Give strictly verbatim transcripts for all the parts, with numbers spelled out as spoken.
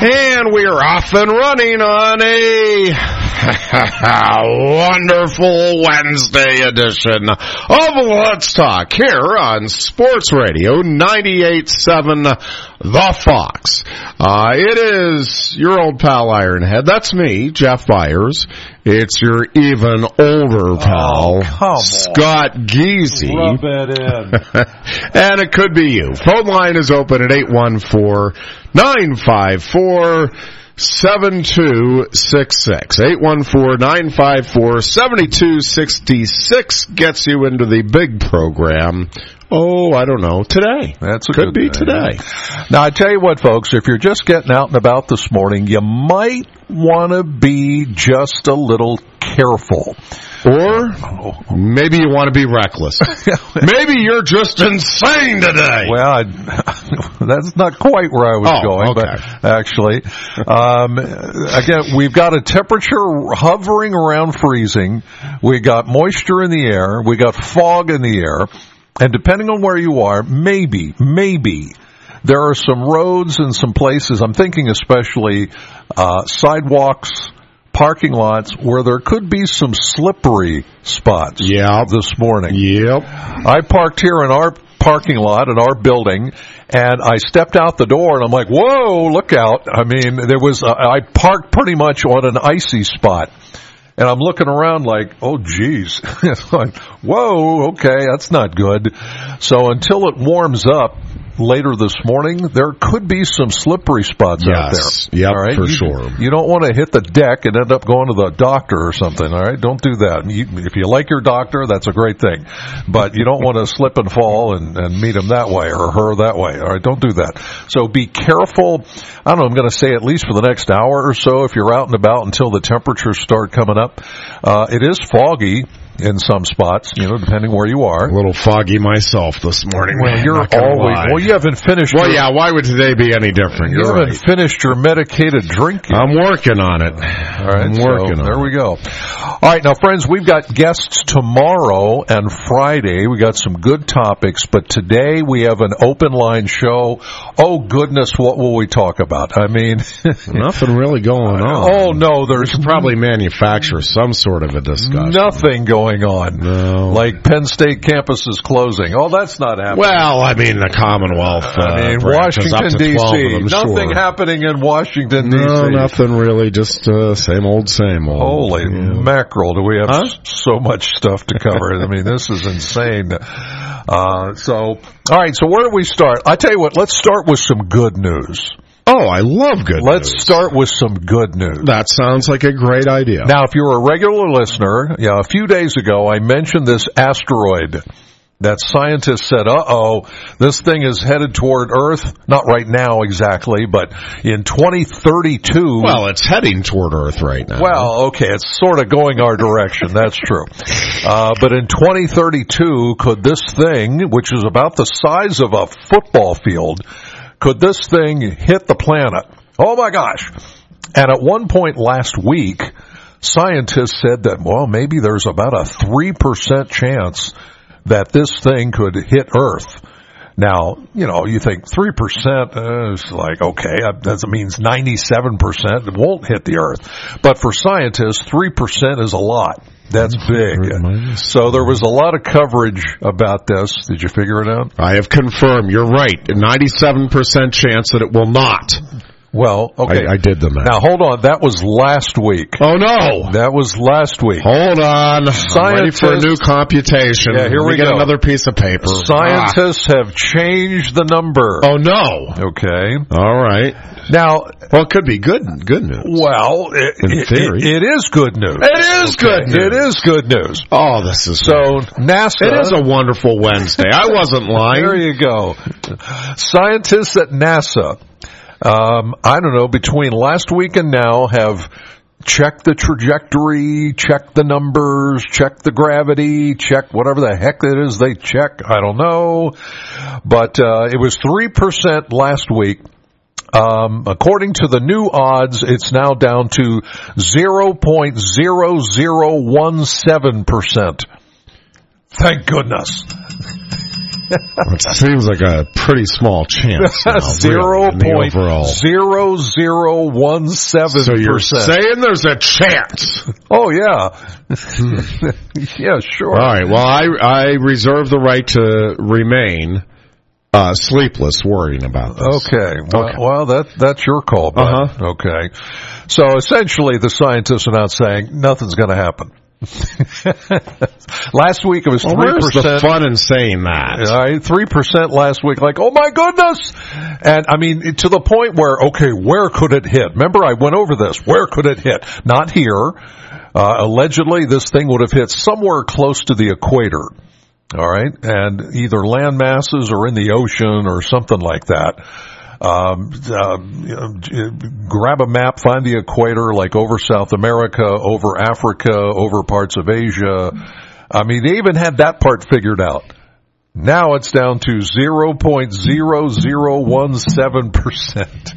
And we are off and running on a wonderful Wednesday edition of Let's Talk here on Sports Radio ninety-eight point seven The Fox. Uh, it is your old pal Ironhead. That's me, Jeff Byers. It's your even older pal, oh, Scott Geezy. Rub it in. And it could be you. Phone line is open at eight one four, nine five four, seven two six six. eight one four, nine five four, seven two six six gets you into the big program. Oh, I don't know. Today. That's a Could good be day. today. Now, I tell you what, folks, if you're just getting out and about this morning, you might want to be just a little careful. Or maybe you want to be reckless. Maybe you're just insane today. Well, I, that's not quite where I was oh, going, okay. but actually, um, again, we've got a temperature hovering around freezing. We got moisture in the air. We got fog in the air. And depending on where you are, maybe, maybe there are some roads and some places, I'm thinking especially uh, sidewalks, parking lots, where there could be some slippery spots yep. this morning. Yep. I parked here in our parking lot in our building, and I stepped out the door, and I'm like, whoa, look out. I mean, there was, a, I parked pretty much on an icy spot. And I'm looking around like, oh, geez. It's like, whoa, okay, that's not good. So until it warms up later this morning, there could be some slippery spots yes. out there. Yep, all right? for you, sure. You don't want to hit the deck and end up going to the doctor or something, all right? Don't do that. You, if you like your doctor, that's a great thing. But you don't want to slip and fall and, and meet him that way or her that way, all right? Don't do that. So be careful. I don't know, I'm going to say at least for the next hour or so if you're out and about until the temperatures start coming up. Uh, it is foggy in some spots, you know, depending where you are. A little foggy myself this morning. Well, you're always, lie. well, you haven't finished. Well, your, yeah, why would today be any different? You You're haven't right. finished your medicated drinking. I'm working on it. All right, I'm working so on there it. we go. All right, now, friends, we've got guests tomorrow and Friday. We got some good topics, but today we have an open line show. Oh, goodness, what will we talk about? I mean, nothing really going on. Oh, no, there's we could probably manufacture some sort of a discussion. Nothing going on. No. Like Penn State campus is closing. Oh, that's not happening. Well, I mean, the Commonwealth. Uh, I mean, branches up Washington, to D twelve C. of them, Nothing sure. happening in Washington, D C. No, nothing really. Just uh, same old, same old. Holy yeah. mackerel, do we have huh? so much stuff to cover. I mean, this is insane. Uh, so, all right, so where do we start? I tell you what, let's start with some good news. Oh, I love good Let's news. start with some good news. That sounds like a great idea. Now, if you're a regular listener, yeah, a few days ago I mentioned this asteroid that scientists said, uh-oh, this thing is headed toward Earth. Not right now exactly, but in twenty thirty-two. Well, it's heading toward Earth right now. Well, okay, it's sort of going our direction. That's true. Uh, but in twenty thirty-two, could this thing, which is about the size of a football field, could this thing hit the planet? Oh, my gosh. And at one point last week, scientists said that, well, maybe there's about a three percent chance that this thing could hit Earth. Now, you know, you think three percent uh, is like, okay, that means ninety-seven percent won't hit the Earth. But for scientists, three percent is a lot. That's big. So there was a lot of coverage about this. Did you figure it out? I have confirmed. You're right. A ninety-seven percent chance that it will not. Well, okay. I, I did the math. Now, hold on. That was last week. Oh, no. That was last week. Hold on. I'm ready for a new computation. Yeah, here we, we get go. another piece of paper. Scientists ah. have changed the number. Oh, no. Okay. All right. Now, well, it could be good good news. Well, it, in theory. It, it is good news. It is okay. good news. It is good news. Oh, this is so good. NASA. It is a wonderful Wednesday. I wasn't lying. There you go. Scientists at NASA, um, I don't know, between last week and now have checked the trajectory, checked the numbers, checked the gravity, checked whatever the heck it is they check. I don't know. But uh, it was three percent last week. Um, according to the new odds, it's now down to zero point zero zero one seven percent. Thank goodness. It seems like a pretty small chance now, Zero really, in the point overall. zero zero one seven So you're percent. saying there's a chance? Oh yeah, yeah, sure. All right. Well, I I reserve the right to remain uh, sleepless, worrying about this. Okay. Well, Okay. well, that that's your call, bud. Uh-huh. Okay. So essentially, the scientists are now saying nothing's going to happen. Last week it was Well, three where's the percent. fun in saying that? All right, three percent last week. Like, oh my goodness! And I mean, to the point where, okay, where could it hit? Remember, I went over this. Where could it hit? Not here. Uh, allegedly, this thing would have hit somewhere close to the equator. All right, and either land masses or in the ocean or something like that. Um, uh, you know, grab a map, find the equator, like over South America, over Africa, over parts of Asia. I mean, they even had that part figured out. Now it's down to zero point zero zero one seven percent.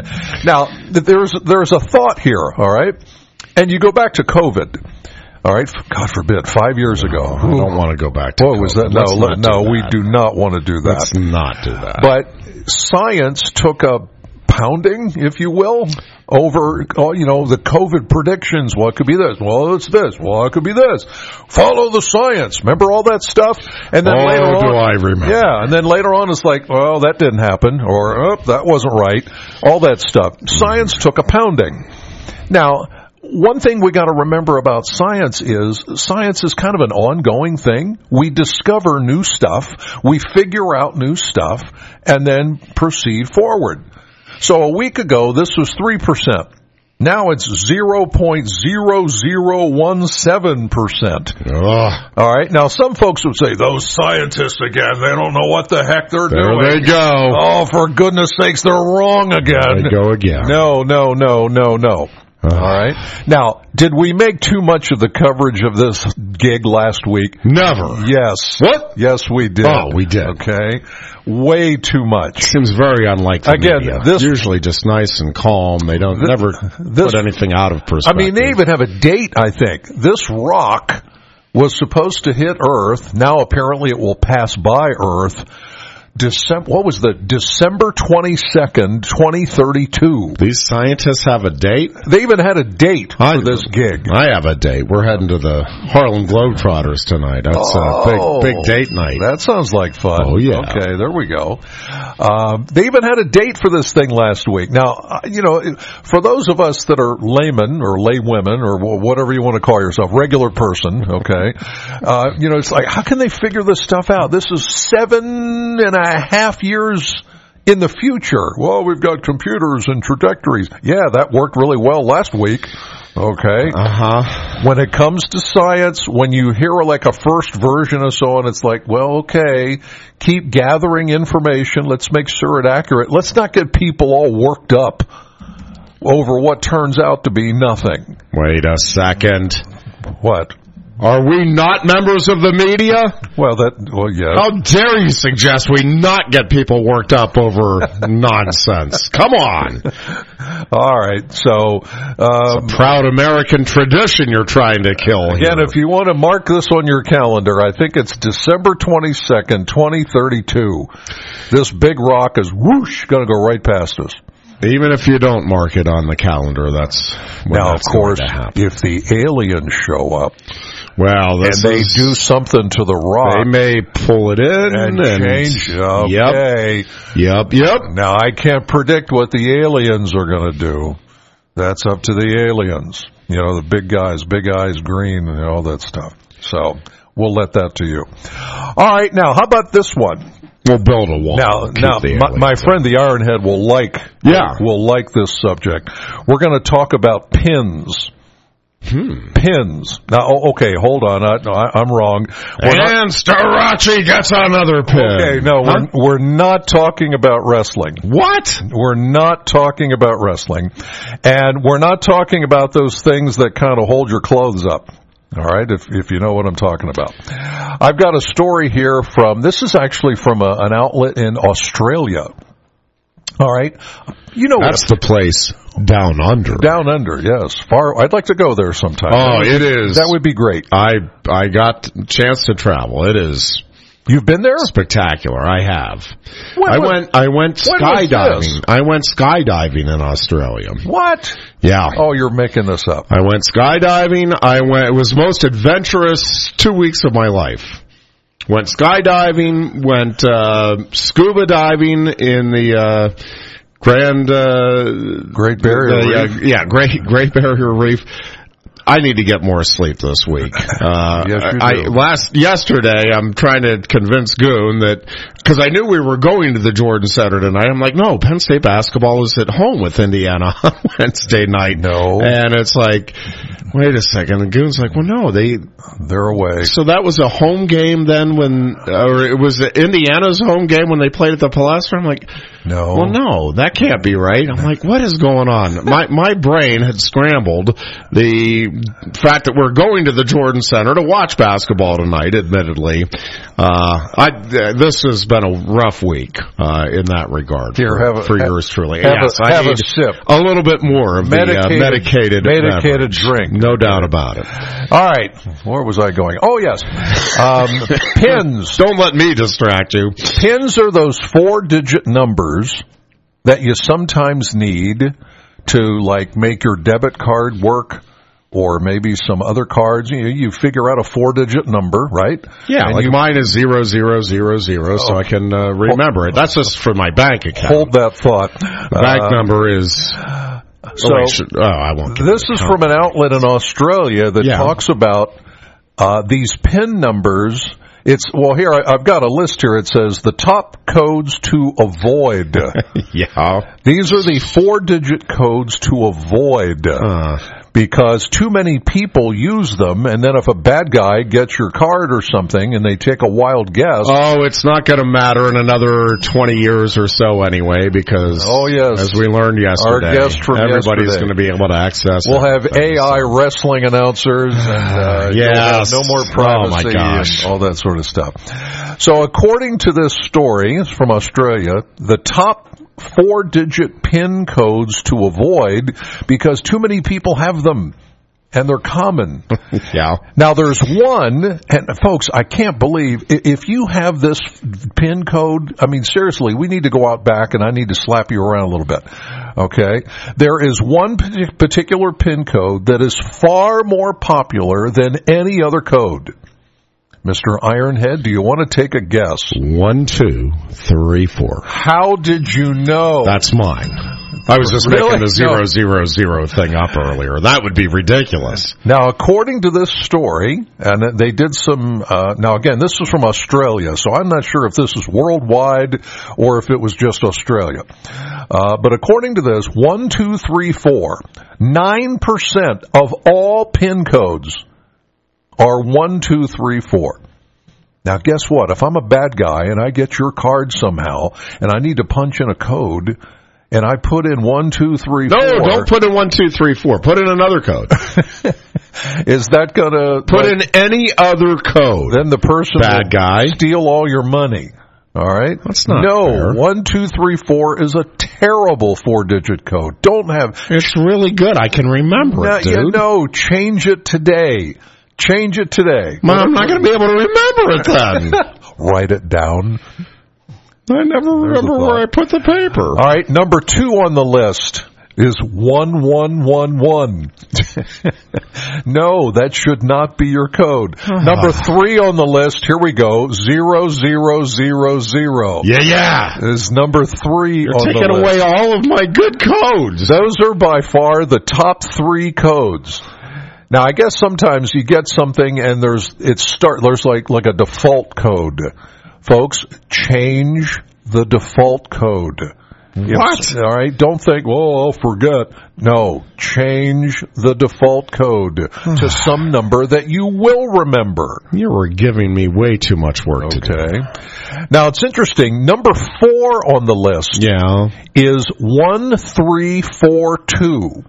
Now, there's, there's a thought here, all right? And you go back to COVID. All right, God forbid, five years ago. I don't want to go back to What was that? Let's No, not no, do we that. do not want to do that. Let's not do that. But science took a pounding, if you will, over, oh, you know, the COVID predictions. Well, it could be this. Well, it's this. Well, it could be this. Follow the science. Remember all that stuff? And then oh, later on, do I remember? yeah, and then later on it's like, well, that didn't happen, or oh, that wasn't right. All that stuff. Science took a pounding. Now, one thing we got to remember about science is science is kind of an ongoing thing. We discover new stuff, we figure out new stuff, and then proceed forward. So a week ago, this was three percent. Now it's zero point zero zero one seven percent. All right. Now, some folks would say, those scientists again, they don't know what the heck they're There doing. they go. Oh, for goodness sakes, they're wrong again. There they go again. No, no, no, no, no. Uh, All right. Now, did we make too much of the coverage of this gig last week? Never. Yes. What? Yes, we did. Oh, we did. Okay. Way too much. Seems very unlike the Again, media. this- Usually just nice and calm. They don't Th- never this- put anything out of I perspective. mean, they even have a date, I think. This rock was supposed to hit Earth. Now, apparently, it will pass by Earth. December, what was the December twenty-second, twenty thirty-two. These scientists have a date? They even had a date for I, this gig. I have a date. We're heading to the Harlem Globetrotters tonight. That's Oh, a big, big date night. That sounds like fun. Oh, yeah. Okay, there we go. Um, they even had a date for this thing last week. Now, uh, you know, for those of us that are laymen or laywomen or wh- whatever you want to call yourself, regular person, okay, uh, you know, it's like, how can they figure this stuff out? This is seven and a half years in the future. Well, we've got computers and trajectories. Yeah, that worked really well last week. Okay. Uh-huh. When it comes to science, when you hear like a first version or so on, it's like, well, okay, keep gathering information. Let's make sure it's accurate. Let's not get people all worked up over what turns out to be nothing. Wait a second. What? Are we not members of the media? Well, that, well, yeah. How dare you suggest we not get people worked up over nonsense? Come on. All right. So, um, Proud American tradition you're trying to kill here. again, if you want to mark this on your calendar, I think it's December twenty-second, twenty thirty-two. This big rock is whoosh, going to go right past us. Even if you don't mark it on the calendar, that's when Now, that's of course, going to happen. if the aliens show up Well, and this they is, do something to the rock they may pull it in and, and, change, okay. Yep, yep. Now, I can't predict what the aliens are going to do. That's up to the aliens. You know, the big guys, big eyes, green, and all that stuff. So, we'll let that to you. All right, now, how about this one? We'll build a wall. Now, Keep now, the my, aliens my out. friend the Ironhead will like, Yeah. will like this subject. We're going to talk about pins. Hmm. Pins. Now, oh, okay, hold on. I, I, I'm wrong. We're not- And Starachi gets another pin. okay, no, Huh? we're, we're not talking about wrestling. What? We're not talking about wrestling. And we're not talking about those things that kind of hold your clothes up. All right, if if you know what I'm talking about. I've got a story here from, this is actually from a, an outlet in Australia. All right. You know That's what? the place down under. Down under, yes. Far. I'd like to go there sometime. Oh, it is. That would be great. I I got a chance to travel. It is You've been there? Spectacular. I have. When, I when, went. I went skydiving. I went skydiving in Australia. What? Yeah. Oh, you're making this up. I went skydiving. I went. It was the most adventurous two weeks of my life. Went skydiving. Went uh, scuba diving in the uh, Grand uh, Great Barrier uh, Reef. Yeah, yeah, Great Great Barrier Reef. I need to get more sleep this week. Uh, yes, you do. I, last, yesterday, I'm trying to convince Goon that, cause I knew we were going to the Jordan Center tonight. I'm like, no, Penn State basketball is at home with Indiana on Wednesday night. No. And it's like, wait a second. And Goon's like, well, no, they, they're away. So that was a home game then when, or it was Indiana's home game when they played at the Palestra? I'm like, no. Well, no, that can't be right. I'm like, what is going on? My, my brain had scrambled. The fact that we're going to the Jordan Center to watch basketball tonight, admittedly, uh, I, this has been a rough week, uh, in that regard. Here, for, have a, for have, yours truly. Have yes, a, I have need a sip. A little bit more of medicated, the, uh, medicated, medicated beverage. drink. No doubt about it. All right. Where was I going? Oh, yes. Um, pins. Don't let me distract you. Pins are those four-digit numbers that you sometimes need to, like, make your debit card work, or maybe some other cards. You, you figure out a four-digit number, right? Yeah, and like you, mine is zero zero zero zero, so I can uh, remember it. That's just for my bank account. Hold that thought. The bank uh, number is. So oh, I should, oh, I won't. This is from an outlet in Australia that yeah. talks about uh, these PIN numbers. It's well here. I, I've got a list here. It says the top codes to avoid. Yeah, these are the four-digit codes to avoid. Uh. Because too many people use them, and then if a bad guy gets your card or something and they take a wild guess... Oh, it's not going to matter in another twenty years or so anyway, because oh, yes. as we learned yesterday, our guest from everybody's yesterday. going to be able to access We'll it. have A I wrestling announcers, and uh, yes. no more privacy oh my gosh. and all that sort of stuff. So according to this story, it's from Australia, the top four-digit PIN codes to avoid because too many people have them, and they're common. Yeah. Now, there's one, and folks, I can't believe, if you have this PIN code, I mean, seriously, we need to go out back, and I need to slap you around a little bit, okay? There is one particular PIN code that is far more popular than any other code. Mister Ironhead, do you want to take a guess? One, two, three, four. How did you know? That's mine. I was just really? making the zero, no. zero, zero thing up earlier. That would be ridiculous. Now, according to this story, and they did some, uh, now again, this is from Australia, so I'm not sure if this is worldwide or if it was just Australia. Uh, but according to this, one, two, three, four, nine percent of all PIN codes are one, two, three, four. Now, guess what? If I'm a bad guy and I get your card somehow and I need to punch in a code and I put in one, two, three, no, four. No, don't put in one, two, three, four. Put in another code. Is that going to... Put like, in any other code. Then the person bad guy steal all your money. All right? That's not No, fair. one, two, three, four is a terrible four-digit code. Don't have... It's really good. I can remember no, it, dude. You know, change it today. Change it today. Man, I'm not going to be able to remember it then. Write it down. I never remember where I put the paper. All right, number two on the list is one one one one. No, that should not be your code. Number three on the list, here we go, zero zero zero zero. Yeah, yeah. Is number three You're on the list. taking away all of my good codes. Those are by far the top three codes. Now, I guess sometimes you get something and there's it's start there's like like a default code. Folks, change the default code. What? If, all right, don't think, well, I'll forget. No, change the default code to some number that you will remember. You were giving me way too much work okay. to do. Now, it's interesting. Number four on the list yeah. is one three four two.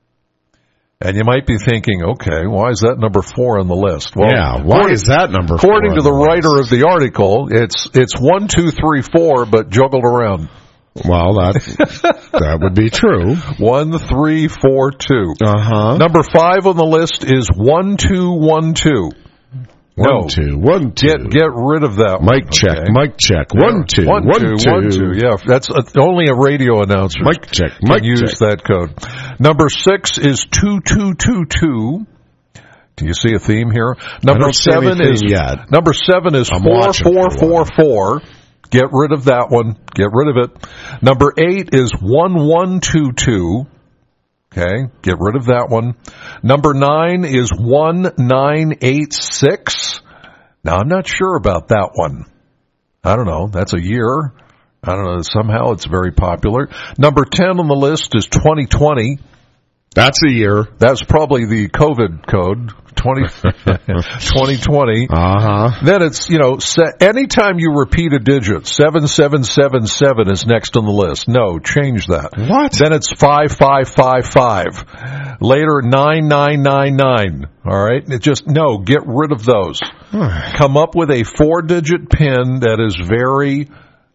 And you might be thinking, okay, why is that number four on the list? Well, yeah, why is that number four? According to the writer of the article, it's it's one, two, three, four, but juggled around. Well, that that would be true. One, three, four, two. Uh huh. Number five on the list is one, two, one, two. One, no. two, one, two. Get get rid of that Mic one. check, Okay? mic check. One, two, one, one, two, two. one, two. Yeah, that's a, only a radio announcer. Mic check, can mic use check. that code. Number six is two two two two. Do you see a theme here? Number I don't see seven any is theme yet. number seven is I'm four watching four for four one. four. Get rid of that one. Get rid of it. Number eight is one one two two. Okay, get rid of that one. Number nine is one nine eight six. Now, I'm not sure about that one. I don't know. That's a year. I don't know. Somehow it's very popular. Number ten on the list is twenty twenty. That's a year. That's probably the COVID code, twenty twenty. Uh-huh. Then it's, you know, se- anytime you repeat a digit, seven seven seven seven is next on the list. No, change that. What? Then it's five five five five. Later, nine nine nine nine. All right? It just, no, get rid of those. Come up with a four-digit PIN that is very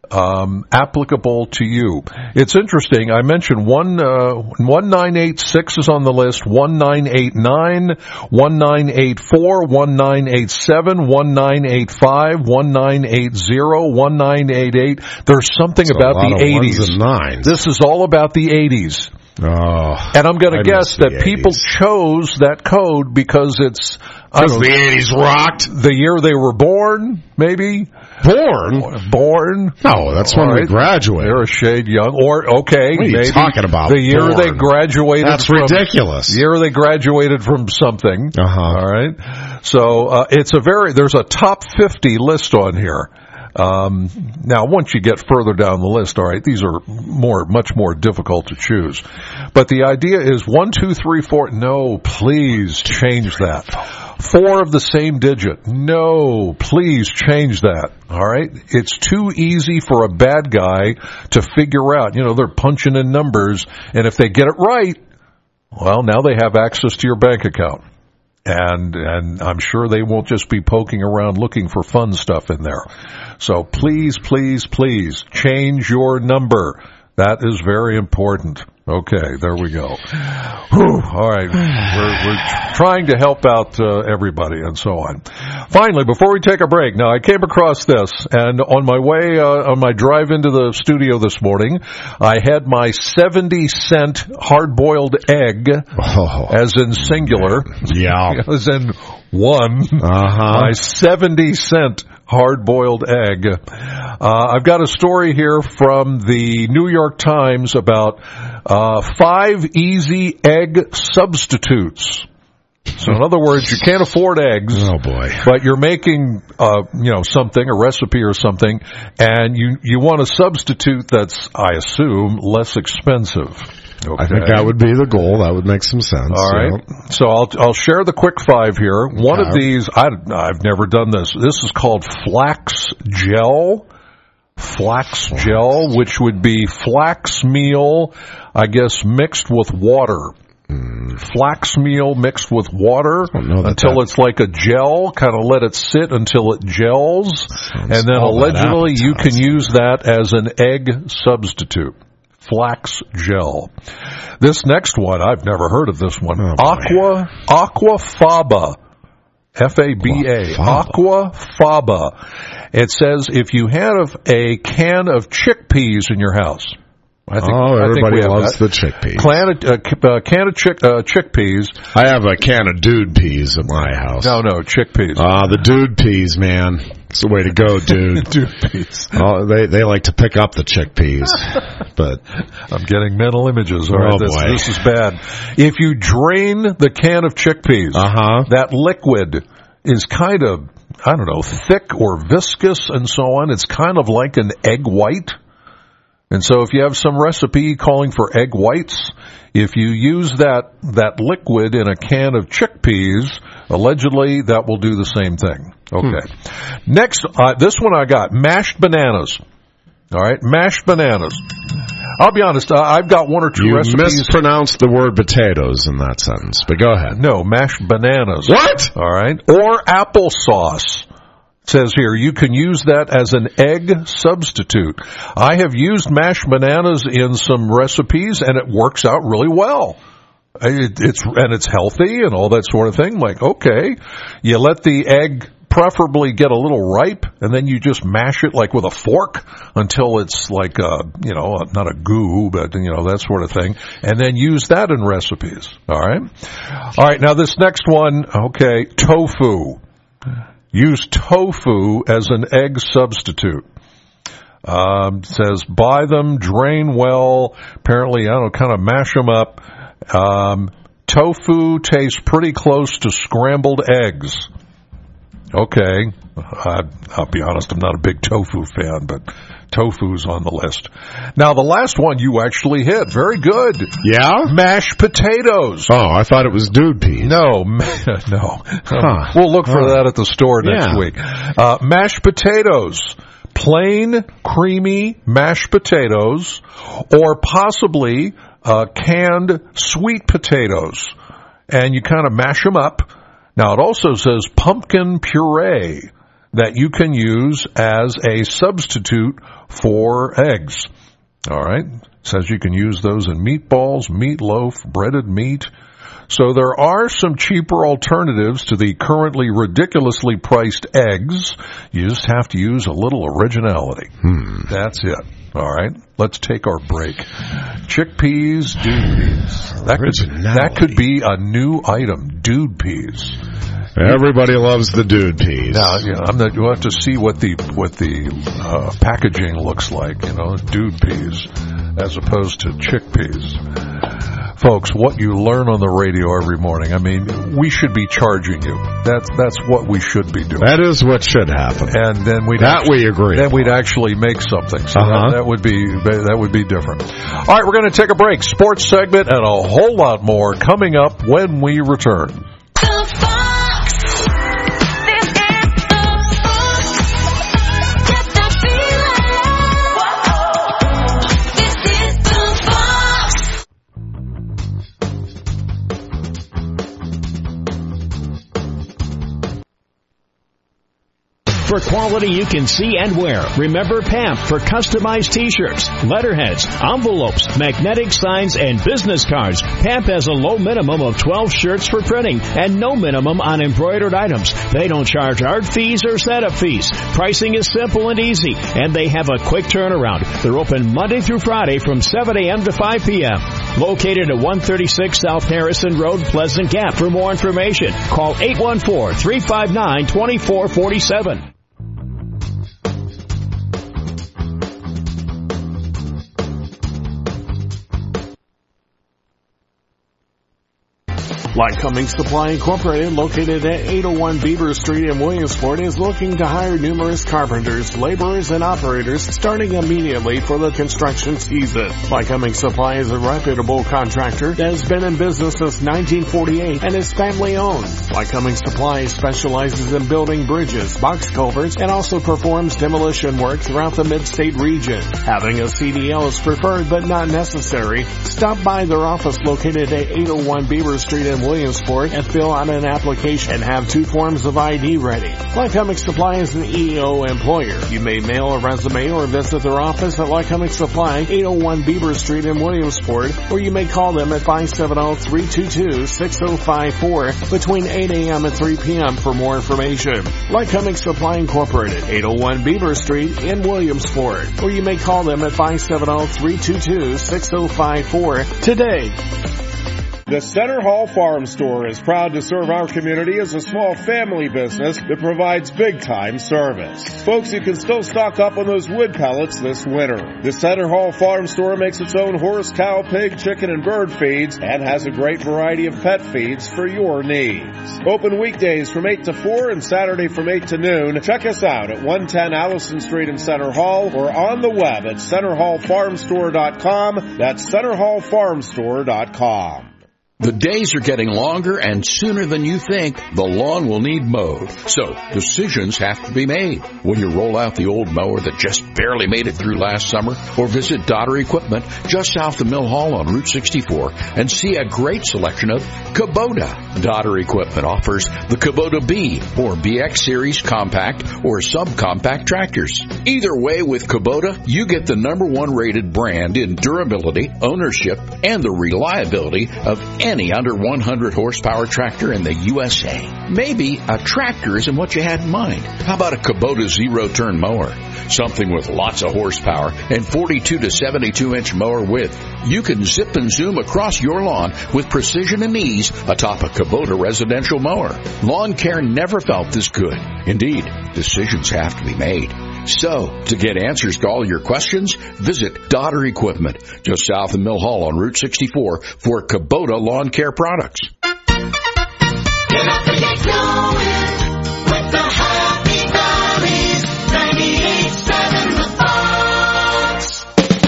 um, applicable to you. It's interesting. I mentioned one, uh, one nine eight six is on the list, one nine eight nine, one nine eight four, one nine eight seven, one nine eight five, one nine eight zero, one nine eight eight. There's something It's a about lot the of eighties. ones and nines. This is all about the eighties. Oh, And I'm going I to guess miss the that people eighties. chose that code because it's I Because don't know, the eighties rocked. the year they were born, maybe. Born? Born. No, that's when All we right. graduated. They're a shade young. Or, okay, What are you maybe talking about, the year born? they graduated That's from, ridiculous. the year they graduated from something. Uh-huh. All right. So, uh, it's a very, there's a top fifty list on here. Um, now, once you get further down the list, all right, these are more, much more difficult to choose. But the idea is one, two, three, four. No, please change that. Four of the same digit. No, please change that. All right? It's too easy for a bad guy to figure out. You know, they're punching in numbers, and if they get it right, well, now they have access to your bank account. And, and I'm sure they won't just be poking around looking for fun stuff in there. So please, please, please change your number. That is very important. Okay, there we go. Whew, all right, we're, we're trying to help out uh, everybody and so on. Finally, before we take a break, now I came across this, and on my way, uh, on my drive into the studio this morning, I had my seventy cent hard-boiled egg, Oh, as in singular, yeah. as in one, Uh-huh. my seventy cent hard-boiled egg. Uh, I've got a story here from the New York Times about uh, five easy egg substitutes. So in other words, you can't afford eggs. Oh, boy. But you're making, uh, you know, something, a recipe or something, and you, you want a substitute that's, I assume, less expensive. Okay. I think that would be the goal. That would make some sense. All right. Yeah. So I'll I'll share the quick five here. One of Okay. these, I, I've never done this. This is called flax gel. Flax gel, which would be flax meal, I guess, mixed with water. Mm. Flax meal mixed with water know that until that- it's like a gel, kind of let it sit until it gels, and then all that allegedly you can appetizing. use that as an egg substitute. Flax gel. This next one, I've never heard of this one. Oh, boy. Aqua, Aquafaba. F A B A. Aquafaba. Aquafaba. It says if you have a can of chickpeas in your house. I think, Oh, I think everybody we have loves that. the chickpeas. Can of, uh, uh, can of chick, uh, chickpeas. I have a can of dude peas at my house. No, no, chickpeas. Ah, the dude peas, man. It's the way to go, dude. Dude peas. Oh, they they like to pick up the chickpeas, but I'm getting mental images. All right, Oh, this, boy. this is bad. If you drain the can of chickpeas, uh huh. that liquid is kind of, I don't know, thick or viscous and so on. It's kind of like an egg white. And so if you have some recipe calling for egg whites, if you use that, that liquid in a can of chickpeas, allegedly that will do the same thing. Okay. Hmm. Next, uh, this one I got, mashed bananas. All right, mashed bananas. I'll be honest, uh, I've got one or two You recipes. mispronounced the word potatoes in that sentence, but go ahead. No, mashed bananas. What? All right. Or applesauce. It says here, you can use that as an egg substitute. I have used mashed bananas in some recipes, and it works out really well. It, it's and it's healthy and all that sort of thing. Like, okay, you let the egg preferably get a little ripe, and then you just mash it like with a fork until it's like a, you know, not a goo, but, you know, that sort of thing, and then use that in recipes. All right? All right, now this next one, okay, tofu. Use tofu as an egg substitute. Um, says buy them, drain well. Apparently, I don't know, kind of mash them up. Um, tofu tastes pretty close to scrambled eggs. Okay, I, I'll be honest, I'm not a big tofu fan, but tofu's on the list. Now, the last one you actually hit. Very good. Yeah? Mashed potatoes. Oh, I thought it was dude peas. No, no. Huh. We'll look for huh. that at the store next Yeah. week. Uh, mashed potatoes. Plain, creamy mashed potatoes, or possibly uh, canned sweet potatoes. And you kind of mash them up. Now, it also says pumpkin puree that you can use as a substitute for eggs. All right. It says you can use those in meatballs, meatloaf, breaded meat. So there are some cheaper alternatives to the currently ridiculously priced eggs. You just have to use a little originality. Hmm. That's it. All right. Let's take our break. Chickpeas, dude peas. That could, that could be a new item, dude peas. Everybody loves the dude peas. Now, you know, I'm not, you'll have to see what the what the uh, packaging looks like, you know, dude peas as opposed to chickpeas. Folks, what you learn on the radio every morning, I mean, we should be charging you. That's that's what we should be doing. That is what should happen. And then we'd that actually, we agree. Then we'd actually make something. So uh-huh. that, that would be that would be different. All right, we're going to take a break. Sports segment and a whole lot more coming up when we return. For quality you can see and wear, remember P A M P for customized t-shirts, letterheads, envelopes, magnetic signs, and business cards. P A M P has a low minimum of twelve shirts for printing and no minimum on embroidered items. They don't charge art fees or setup fees. Pricing is simple and easy, and they have a quick turnaround. They're open Monday through Friday from seven a.m. to five p.m. Located at one thirty-six South Harrison Road, Pleasant Gap. For more information, call eight one four, three five nine, two four four seven. Lycoming Supply Incorporated, located at eight oh one Beaver Street in Williamsport, is looking to hire numerous carpenters, laborers, and operators starting immediately for the construction season. Lycoming Supply is a reputable contractor that has been in business since nineteen forty-eight and is family-owned. Lycoming Supply specializes in building bridges, box culverts, and also performs demolition work throughout the mid-state region. Having a C D L is preferred but not necessary. Stop by their office located at eight oh one Beaver Street in Williamsport and fill out an application and have two forms of I D ready. Lycoming Supply is an E O employer. You may mail a resume or visit their office at Lycoming Supply, eight oh one Beaver Street in Williamsport, or you may call them at five seven zero, three two two, six zero five four between eight a.m. and three p.m. for more information. Lycoming Supply Incorporated, eight oh one Beaver Street in Williamsport, or you may call them at five seven zero, three two two, six zero five four today. The Center Hall Farm Store is proud to serve our community as a small family business that provides big-time service. Folks, you can still stock up on those wood pellets this winter. The Center Hall Farm Store makes its own horse, cow, pig, chicken, and bird feeds and has a great variety of pet feeds for your needs. Open weekdays from eight to four and Saturday from eight to noon. Check us out at one ten Allison Street in Center Hall or on the web at center hall farm store dot com. That's center hall farm store dot com. The days are getting longer, and sooner than you think, the lawn will need mowed. So, decisions have to be made. When you roll out the old mower that just barely made it through last summer, or visit Dotter Equipment just south of Mill Hall on Route sixty-four and see a great selection of Kubota. Dotter Equipment offers the Kubota B or B X Series compact or subcompact tractors. Either way, with Kubota, you get the number one rated brand in durability, ownership, and the reliability of any any under one hundred horsepower tractor in the U S A. Maybe a tractor isn't what you had in mind. How about a Kubota zero-turn mower? Something with lots of horsepower and forty-two to seventy-two inch mower width. You can zip and zoom across your lawn with precision and ease atop a Kubota residential mower. Lawn care never felt this good. Indeed, decisions have to be made. So, to get answers to all your questions, visit Dodder Equipment, just south of Mill Hall on Route sixty-four for Kubota lawn care products. Get up and get going with the Happy Valleys, ninety-eight point seven The Fox.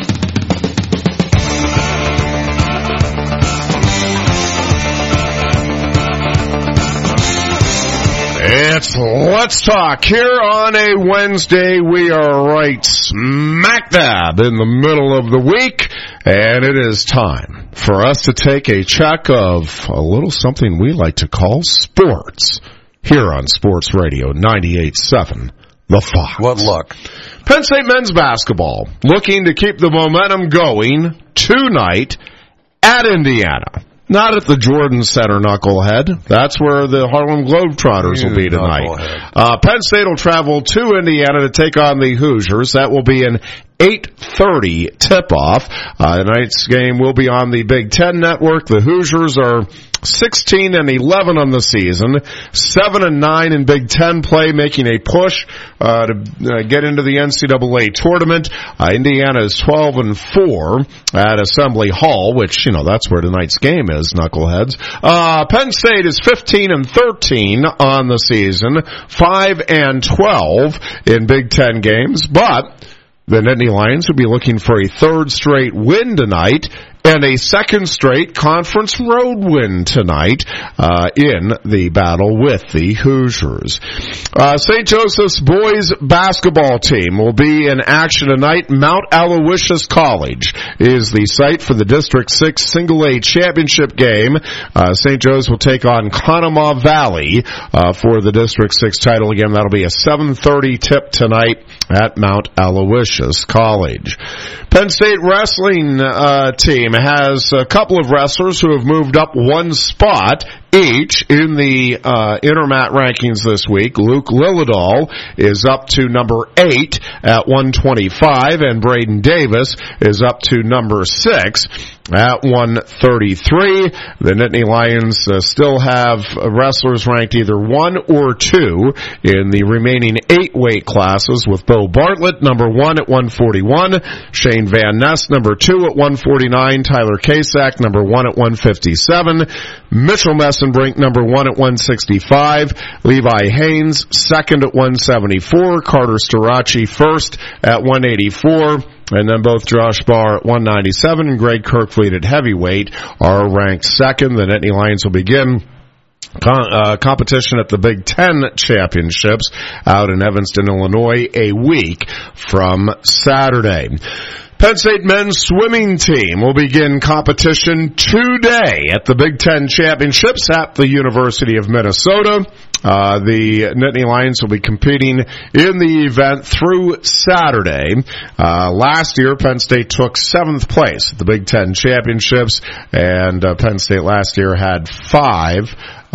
It's Let's Talk here on a Wednesday. We are right smack dab in the middle of the week, and it is time for us to take a check of a little something we like to call sports here on Sports Radio ninety-eight point seven The Fox. What luck. Penn State men's basketball looking to keep the momentum going tonight at Indiana. Not at the Jordan Center, knucklehead. That's where the Harlem Globetrotters will be tonight. Uh, Penn State will travel to Indiana to take on the Hoosiers. That will be an eight thirty tip-off. Uh, tonight's game will be on the Big Ten Network. The Hoosiers are sixteen and eleven on the season, seven and nine in Big Ten play, making a push uh, to uh, get into the N C double A tournament. Uh, Indiana is twelve and four at Assembly Hall, which, you know, that's where tonight's game is, knuckleheads. Uh, Penn State is fifteen and thirteen on the season, five and twelve in Big Ten games, but the Nittany Lions will be looking for a third straight win tonight and a second straight conference road win tonight uh, in the battle with the Hoosiers. Uh, Saint Joseph's boys basketball team will be in action tonight. Mount Aloysius College is the site for the District six Single A championship game. Uh, Saint Joe's will take on Conemaugh Valley uh, for the District six title. Again, that'll be a seven thirty tip tonight at Mount Aloysius College. Penn State wrestling uh, team has a couple of wrestlers who have moved up one spot each in the uh, Intermat rankings this week. Luke Lillidahl is up to number eight at one twenty-five, and Braden Davis is up to number six at one thirty-three. The Nittany Lions uh, still have wrestlers ranked either one or two in the remaining eight weight classes, with Bo Bartlett, number one at one forty-one, Shane Van Ness, number two at one forty-nine, Tyler Kasak, number one at one fifty-seven, Mitchell Messenbrink, number one at one sixty-five, Levi Haynes, second at one seventy-four, Carter Starachi, first at one eighty-four, and then both Josh Barr at one ninety-seven and Greg Kirkfleet at heavyweight are ranked second. The Nittany Lions will begin Con- uh, competition at the Big Ten Championships out in Evanston, Illinois, a week from Saturday. Penn State men's swimming team will begin competition today at the Big Ten Championships at the University of Minnesota. Uh, the Nittany Lions will be competing in the event through Saturday. Uh, last year, Penn State took seventh place at the Big Ten Championships, and uh, Penn State last year had five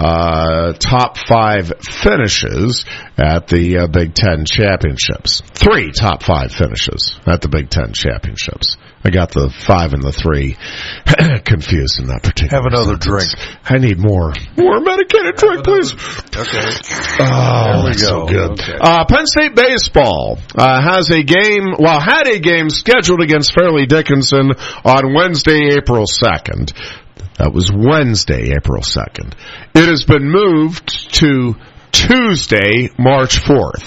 Uh, top five finishes at the uh, Big Ten Championships. Three top five finishes at the Big Ten Championships. I got the five and the three confused in that particular Have another sentence. drink. I need more. More medicated drink, please. Okay. Oh, There we that's so go. good. Okay. Uh, Penn State baseball uh, has a game, well, had a game scheduled against Fairleigh Dickinson on Wednesday, April second. That was Wednesday, April second. It has been moved to Tuesday, March fourth.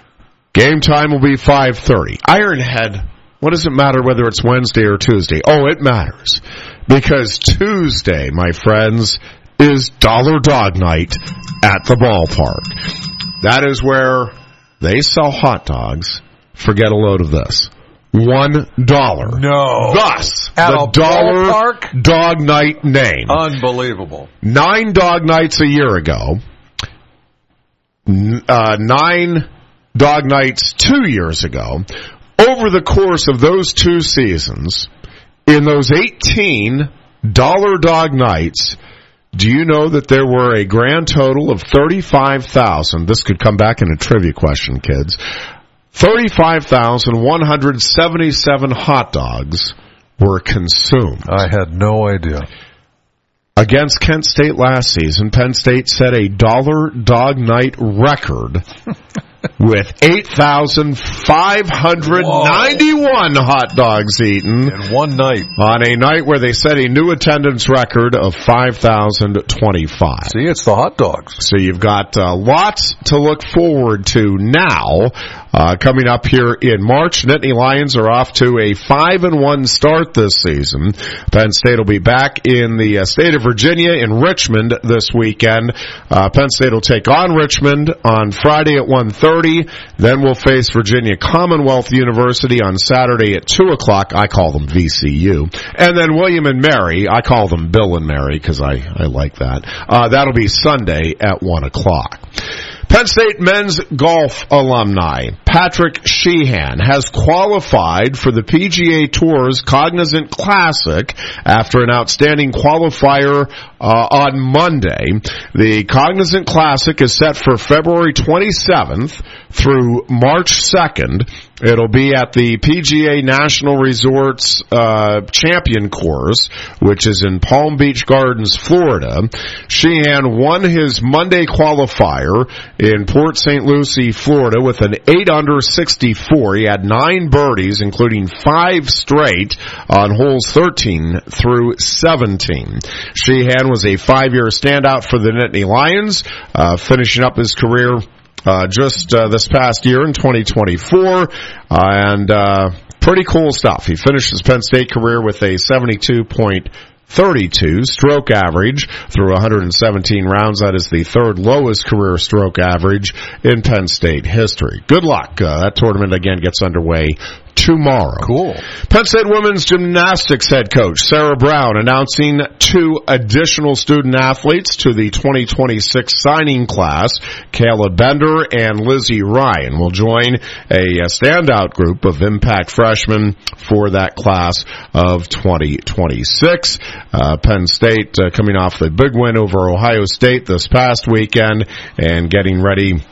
Game time will be five thirty. Ironhead, what does it matter whether it's Wednesday or Tuesday? Oh, it matters. Because Tuesday, my friends, is Dollar Dog Night at the ballpark. That is where they sell hot dogs. Forget a load of this. One dollar. No. Thus, At the a Dollar ballpark? Dog Night name. Unbelievable. Nine dog nights a year ago. N- uh, nine dog nights two years ago. Over the course of those two seasons, in those eighteen Dollar Dog Nights, do you know that there were a grand total of thirty-five thousand, this could come back in a trivia question, kids, thirty-five thousand one hundred seventy-seven hot dogs were consumed. I had no idea. Against Kent State last season, Penn State set a Dollar Dog Night record with eight thousand five hundred ninety-one Whoa. Hot dogs eaten. In one night. On a night where they set a new attendance record of five thousand twenty-five. See, it's the hot dogs. So you've got uh, lots to look forward to now. Uh, coming up here in March, Nittany Lions are off to a five and one start this season. Penn State will be back in the uh, state of Virginia in Richmond this weekend. Uh, Penn State will take on Richmond on Friday at one thirty. Then we'll face Virginia Commonwealth University on Saturday at two o'clock. I call them V C U. And then William and Mary, I call them Bill and Mary because I, I like that. Uh, that'll be Sunday at one o'clock. Penn State men's golf alumni Patrick Sheehan has qualified for the P G A Tour's Cognizant Classic after an outstanding qualifier uh, on Monday. The Cognizant Classic is set for February twenty-seventh through March second. It'll be at the P G A National Resorts uh, Champion Course, which is in Palm Beach Gardens, Florida. Sheehan won his Monday qualifier in Port Saint Lucie, Florida, with an eight under sixty-four. He had nine birdies, including five straight on holes thirteen through seventeen. Sheehan was a five-year standout for the Nittany Lions, uh, finishing up his career Uh, just uh, this past year in twenty twenty-four, uh, and uh, pretty cool stuff. He finished his Penn State career with a seventy-two point three two stroke average through one hundred seventeen rounds. That is the third lowest career stroke average in Penn State history. Good luck. Uh, that tournament again gets underway tomorrow. Cool. Penn State women's gymnastics head coach Sarah Brown announcing two additional student athletes to the twenty twenty-six signing class. Kayla Bender and Lizzie Ryan will join a, a standout group of impact freshmen for that class of twenty twenty-six. Uh, Penn State uh, coming off the big win over Ohio State this past weekend and getting ready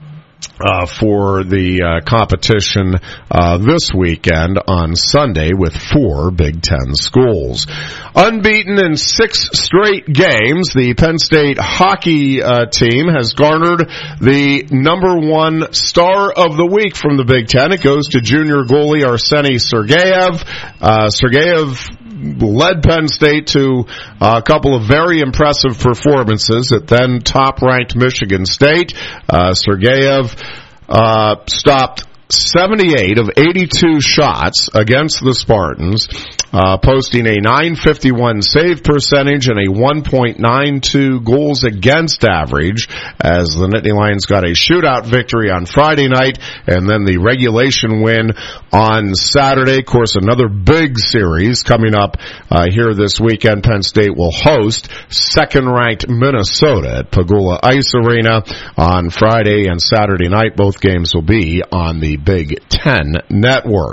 Uh, for the uh, competition uh, this weekend on Sunday with four Big Ten schools. Unbeaten in six straight games, the Penn State hockey uh, team has garnered the number one star of the week from the Big Ten. It goes to junior goalie Arseny Sergeyev. Uh, Sergeyev led Penn State to a couple of very impressive performances at then top-ranked Michigan State. Uh, Sergeyev uh, stopped seventy-eight of eighty-two shots against the Spartans, uh, posting a nine fifty-one save percentage and a one point nine two goals against average as the Nittany Lions got a shootout victory on Friday night and then the regulation win on Saturday. Of course, another big series coming up uh, here this weekend. Penn State will host second-ranked Minnesota at Pagula Ice Arena on Friday and Saturday night. Both games will be on the Big Ten Network.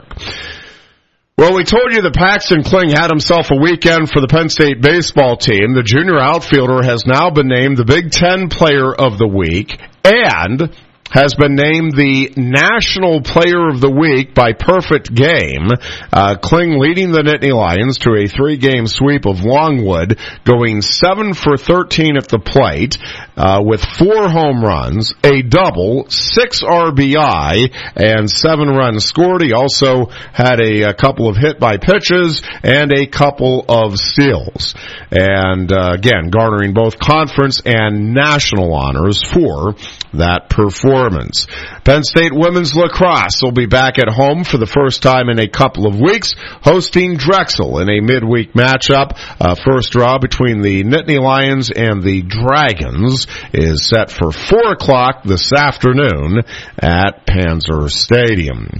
Well, we told you that Paxton Kling had himself a weekend for the Penn State baseball team. The junior outfielder has now been named the Big Ten Player of the Week and has been named the National Player of the Week by Perfect Game. Uh, Kling leading the Nittany Lions to a three-game sweep of Longwood, going seven for thirteen at the plate, uh, with four home runs, a double, six R B I, and seven runs scored. He also had a, a couple of hit by pitches and a couple of steals. And, uh, again, garnering both conference and national honors for that performance. Penn State women's lacrosse will be back at home for the first time in a couple of weeks, hosting Drexel in a midweek matchup. Uh, first draw between the Nittany Lions and the Dragons is set for four o'clock this afternoon at Panzer Stadium.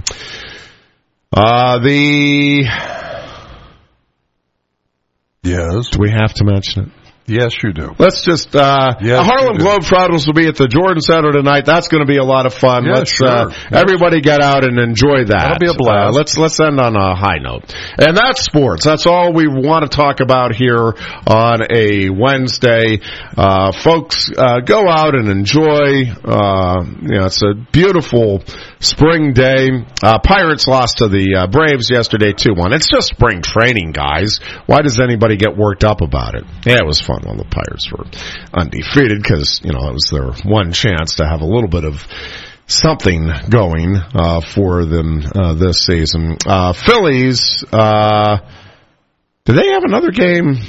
Uh, the... Yes. Do we have to mention it? Yes, you do. Let's just, uh, Yes, the Harlem you do. Globetrotters will be at the Jordan Center tonight. That's going to be a lot of fun. Yeah, let's, sure. uh, Yes. everybody get out and enjoy that. That'll be a blast. Uh, let's, let's end on a high note. And that's sports. That's all we want to talk about here on a Wednesday. Uh, folks, uh, go out and enjoy, uh, you know, it's a beautiful spring day. Uh, Pirates lost to the uh, Braves yesterday two one. It's just spring training, guys. Why does anybody get worked up about it? Yeah, it was fun when the Pirates were undefeated because, you know, it was their one chance to have a little bit of something going uh, for them uh, this season. Uh, Phillies, uh, do they have another game?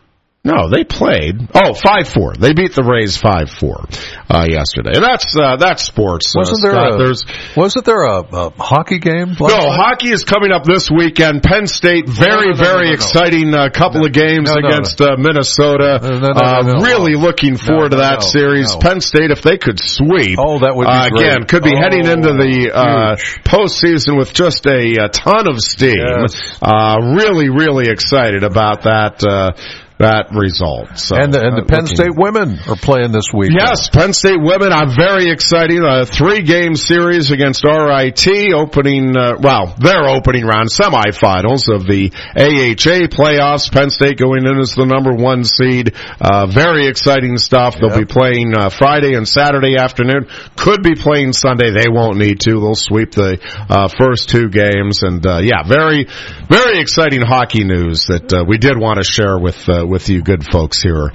No, they played. Oh, five four. They beat the Rays five four uh, yesterday. And that's uh, that's sports. Wasn't uh, there Scott. a, There's, wasn't there a, a hockey game? last no, night? hockey is coming up this weekend. Penn State, very, No, no, no, very no, no, no. exciting uh, couple No, of games no, no, against Uh, Minnesota. No, no, no, uh, no, no. really looking forward No, to no, that no, series. no. Penn State, if they could sweep, Oh, that would be uh, great. again, could be Oh, heading into the uh, huge. postseason with just a, a ton of steam. Yes. Uh, really, really excited about that. Uh, that result. So, And the, and the uh, Penn looking- State women are playing this week. Yes, Penn State women. I'm very excited. A three-game series against R I T, opening, uh, well, their opening round semifinals of the A H A playoffs. Penn State going in as the number one seed. Uh, very exciting stuff. They'll Yep. be playing uh, Friday and Saturday afternoon. Could be playing Sunday. They won't need to. They'll sweep the uh, first two games. And uh, yeah, very, very exciting hockey news that uh, we did want to share with uh, with you good folks here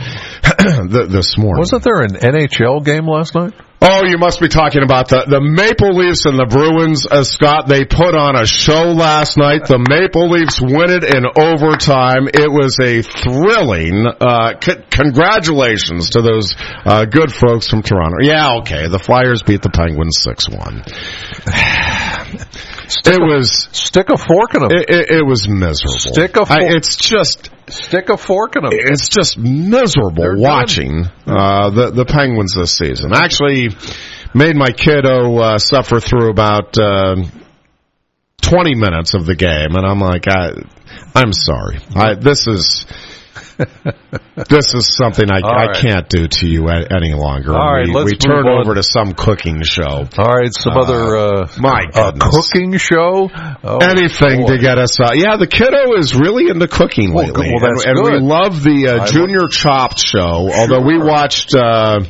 th- this morning. Wasn't there an N H L game last night? Oh, you must be talking about the, the Maple Leafs and the Bruins, uh, Scott. They put on a show last night. The Maple Leafs win it in overtime. It was a thrilling, uh, c- congratulations to those, uh, good folks from Toronto. Yeah, okay. The Flyers beat the Penguins six one. It was, Stick a fork in them. it, it, it was miserable. Stick a I, fork. it's just, Stick a fork in them. it's just miserable They're watching uh, the the Penguins this season. Actually, made my kiddo uh, suffer through about uh, twenty minutes of the game, and I'm like, I, I'm sorry. I, this is this is something I, All I right. can't do to you a- any longer. All right, we, let's we turn move on. over to some cooking show. All right, some Uh, other uh, my a goodness. cooking show. Oh, Anything boy. to get us out. Yeah, the kiddo is really into cooking Well, lately. well, that's and, and we good. love the uh, I Junior Chopped show, although we Sure. watched, uh,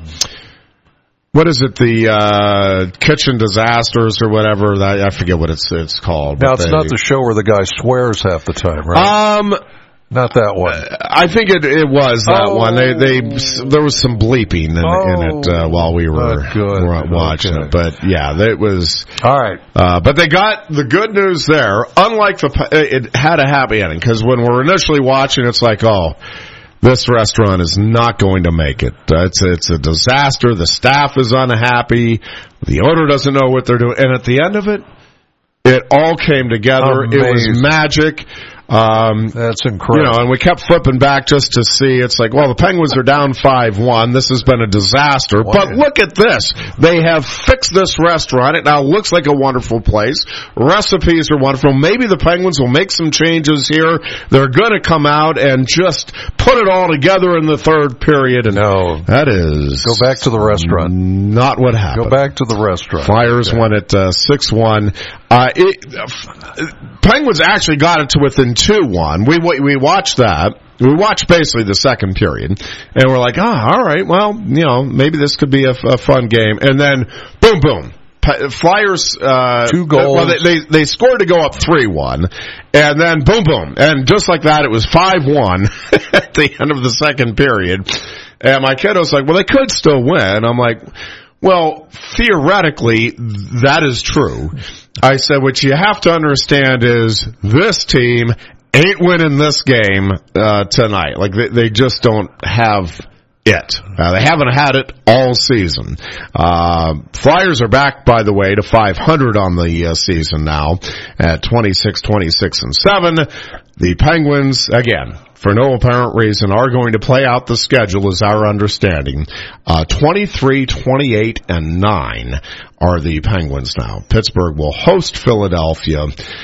what is it, the uh, Kitchen Disasters or whatever. I, I forget what it's it's called. Now, but it's they- not the show where the guy swears half the time, right? Um, not that one. I think it it was that Oh. one. They they there was some bleeping in, in it uh, while we were, Not good. were watching Okay. it. But yeah, it was. All right. Uh, but they got the good news there. Unlike the, it had a happy ending because when we're initially watching, it's like, oh, this restaurant is not going to make it. Uh, it's a, it's a disaster. The staff is unhappy. The owner doesn't know what they're doing. And at the end of it, it all came together. It was Amazing. magic. Um, That's you incredible. know, and we kept flipping back just to see. It's like, well, the Penguins are down five one. This has been a disaster. Wow. But look at this. They have fixed this restaurant. It now looks like a wonderful place. Recipes are wonderful. Maybe the Penguins will make some changes here. They're going to come out and just put it all together in the third period. And No. that is... Go back to the restaurant. Not what happened. Go back to the restaurant. Flyers Okay. won it uh, six one. Uh, it, uh, Penguins actually got it to within two one. We we watched that. We watched basically the second period, and we're like, ah, all right, well, you know, maybe this could be a, a fun game. And then, boom, boom. Flyers, uh, Two goals. Well, they, they, they scored to go up three one, and then boom, boom. And just like that, it was five one at the end of the second period. And my kiddo's like, well, they could still win. I'm like, well, theoretically, that is true. I said, what you have to understand is this team ain't winning this game uh, tonight. Like, they, they just don't have it. Uh, they haven't had it all season. Uh, Flyers are back, by the way, to five hundred on the uh, season now at twenty-six, twenty-six, and seven. The Penguins, again, for no apparent reason, are going to play out the schedule, is our understanding. Uh, twenty-three, twenty-eight, and nine are the Penguins now. Pittsburgh will host Philadelphia.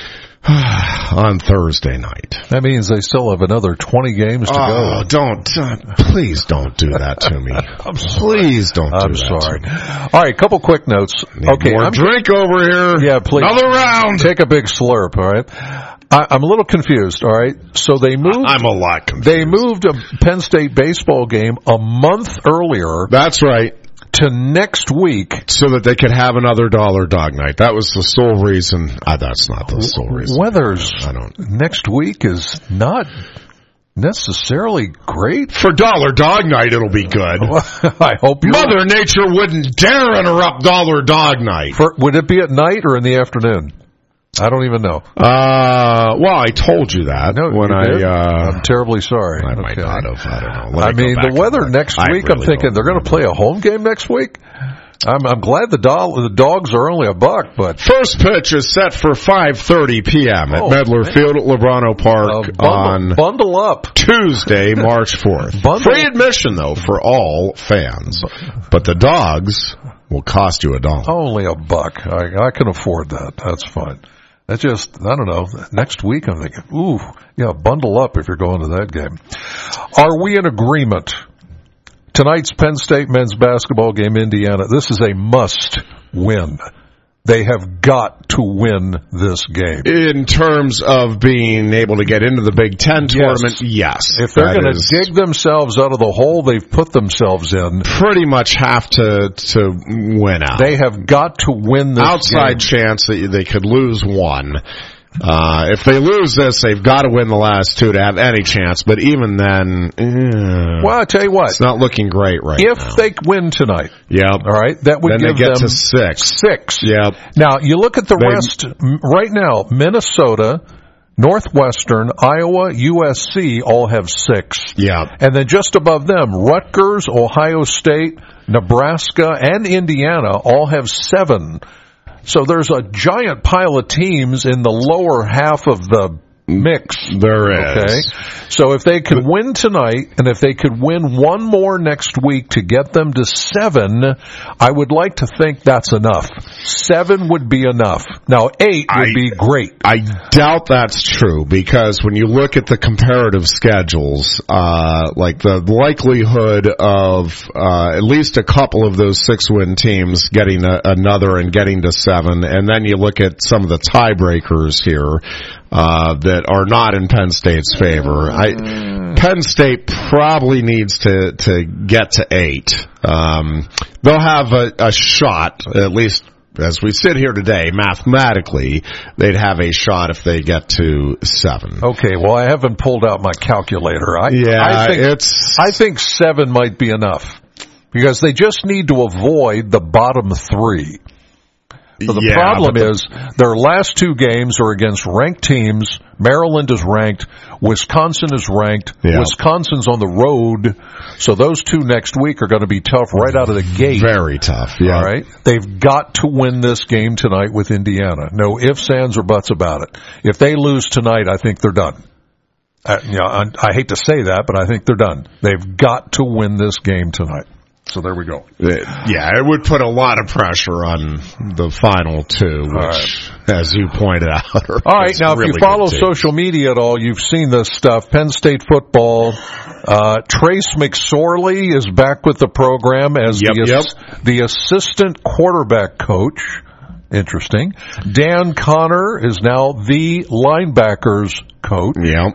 on Thursday night. That means they still have another twenty games to oh, go. don't, uh, please don't do that to me. Please don't do I'm that sorry. to me. All right, couple quick notes. Need okay, more I'm, drink over here. Yeah, please. Another round. Take a big slurp, all right? I, I'm a little confused, all right? So they moved... I'm a lot confused. They moved a Penn State baseball game a month earlier... That's right. ...to next week... So that they could have another dollar dog night. That was the sole reason. Uh, that's not the sole reason. Weather's I don't. next week is not necessarily great. For dollar dog night, it'll be good. I hope you... Mother Nature wouldn't dare interrupt dollar dog night. For, would it be at night or in the afternoon? I don't even know. Uh, well, I told you that No, when you I, did? uh, I'm terribly sorry. I might Okay. not have. I don't know. Let I me go mean, back the weather and next look. week, I I'm really thinking don't they're going to play a home game next week. I'm, I'm glad the, do- the dogs are only a buck, but First pitch is set for five thirty p.m. at Oh, Medler man. Field at Lebrano Park uh, bundle, on bundle up. Tuesday, March fourth. Bundle. Free admission, though, for all fans. But the dogs will cost you a dollar. Only a buck. I, I can afford that. That's fine. That's just, I don't know, next week I'm thinking, ooh, yeah, bundle up if you're going to that game. Are we in agreement? Tonight's Penn State men's basketball game, Indiana, this is a must win. They have got to win this game. In terms of being able to get into the Big Ten tournament, yes. If they're That going to is dig themselves out of the hole they've put themselves in, pretty much have to to win out. they have got to win this Outside game. chance that they could lose one. Uh, if they lose this, they've got to win the last two to have any chance. But even then, eh, Well, I tell you what, it's not looking great right if now. they win tonight, Yep. all right, that would Then give they get them to six. six. Yep. Now, you look at the They- rest m- right now, Minnesota, Northwestern, Iowa, U S C all have six. Yep. And then just above them, Rutgers, Ohio State, Nebraska, and Indiana all have seven. So there's a giant pile of teams in the lower half of the mix. There is. Okay. So if they could win tonight, and if they could win one more next week to get them to seven, I would like to think that's enough. Seven would be enough. Now eight would I- be great. I doubt that's true because when you look at the comparative schedules, uh, like the likelihood of uh, at least a couple of those six-win teams getting a, another and getting to seven, and then you look at some of the tiebreakers here uh, that are not in Penn State's favor. I, Penn State probably needs to to get to eight. Um, they'll have a, a shot, at least. As we sit here today, mathematically, they'd have a shot if they get to seven. Okay, well, I haven't pulled out my calculator. I, Yeah, I think, it's... I think seven might be enough because they just need to avoid the bottom three. So the yeah, problem but the- is their last two games are against ranked teams. Maryland is ranked. Wisconsin is ranked. Yeah. Wisconsin's on the road. So those two next week are going to be tough right out of the gate. Very tough, yeah. All right. They've got to win this game tonight with Indiana. No ifs, ands, or buts about it. If they lose tonight, I think they're done. Uh, you know, I, I hate to say that, but I think they're done. They've got to win this game tonight. So there we go. It- yeah, it would put a lot of pressure on the final two, which, as you pointed out, are All right, now if really you follow good teams. social media at all, you've seen this stuff. Penn State football. Uh, Trace McSorley is back with the program as Yep, the, yep. the assistant quarterback coach. Interesting. Dan Connor is now the linebackers coach. Yeah.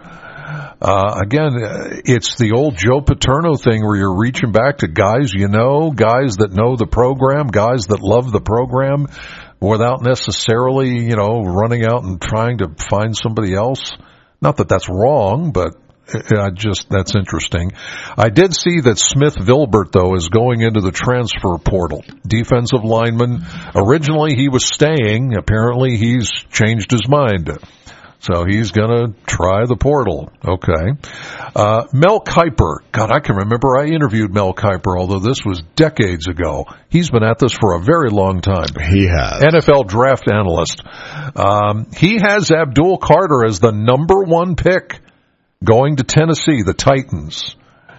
Uh, again, uh, it's the old Joe Paterno thing where you're reaching back to guys you know, guys that know the program, guys that love the program without necessarily, you know, running out and trying to find somebody else. Not that that's wrong, but I just, that's interesting. I did see that Smith Vilbert, though, is going into the transfer portal. Defensive lineman. Originally he was staying. Apparently he's changed his mind. So he's going to try the portal. Okay. Uh, Mel Kiper. God, I can remember I interviewed Mel Kiper, although this was decades ago. He's been at this for a very long time. He has. N F L draft analyst. Um, he has Abdul Carter as the number one pick going to Tennessee, the Titans.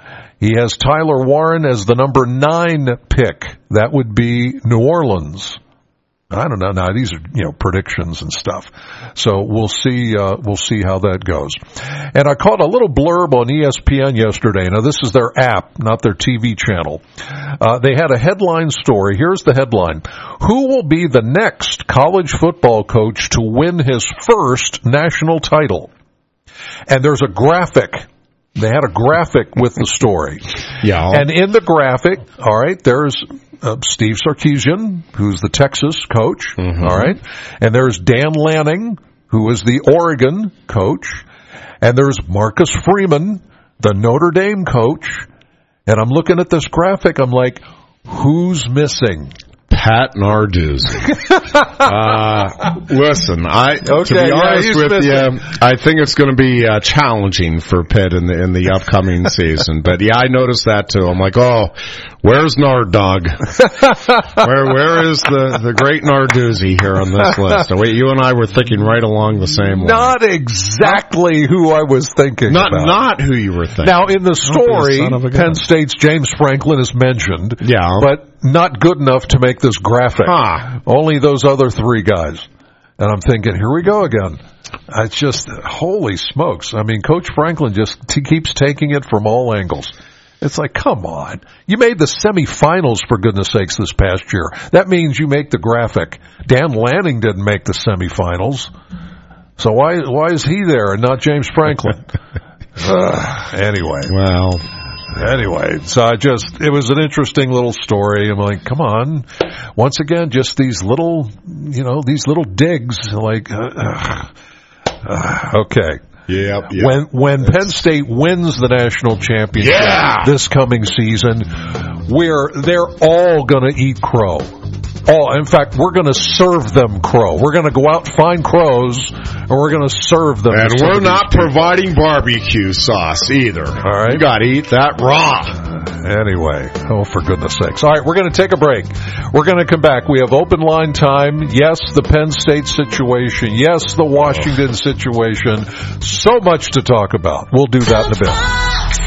He has Tyler Warren as the number nine pick. That would be New Orleans. I don't know. Now these are, you know, predictions and stuff. So we'll see, uh, we'll see how that goes. And I caught a little blurb on E S P N yesterday. Now this is their app, not their T V channel. Uh, they had a headline story. Here's the headline. Who will be the next college football coach to win his first national title? And there's a graphic. They had a graphic with the story. Yeah. And in the graphic, all right, there's uh, Steve Sarkisian, who's the Texas coach, mm-hmm. all right, and there's Dan Lanning, who is the Oregon coach, and there's Marcus Freeman, the Notre Dame coach, and I'm looking at this graphic, I'm like, who's missing? Pat Narduzzi. uh, listen, I okay, to be yeah, honest with missing. you, I think it's going to be uh, challenging for Pitt in the in the upcoming season. But yeah, I noticed that too. I'm like, oh, where's Nard Dog? where where is the the great Narduzzi here on this list? So wait, you and I were thinking right along the same line. Not exactly who I was thinking. Not about. not who you were thinking. Now in the story, Penn State's James Franklin is mentioned. Yeah, but not good enough to make this graphic. Huh. Only those other three guys. And I'm thinking, here we go again. It's just, holy smokes. I mean, Coach Franklin just t- keeps taking it from all angles. It's like, come on. You made the semifinals, for goodness sakes, this past year. That means you make the graphic. Dan Lanning didn't make the semifinals. So why why is he there and not James Franklin? uh, anyway. Well... Anyway, so I just, it was an interesting little story. I'm like, come on. Once again, just these little, you know, these little digs, like, uh, uh, uh, okay. Yep, yep. When, when Penn State wins the national championship yeah. this coming season, we're, they're all gonna eat crow. Oh, in fact, we're going to serve them crow. We're going to go out and find crows, and we're going to serve them. And we're not providing barbecue sauce either. All right. You got to eat that raw. Anyway, oh, for goodness sakes. All right, we're going to take a break. We're going to come back. We have open line time. Yes, the Penn State situation. Yes, the Washington situation. So much to talk about. We'll do that in a bit.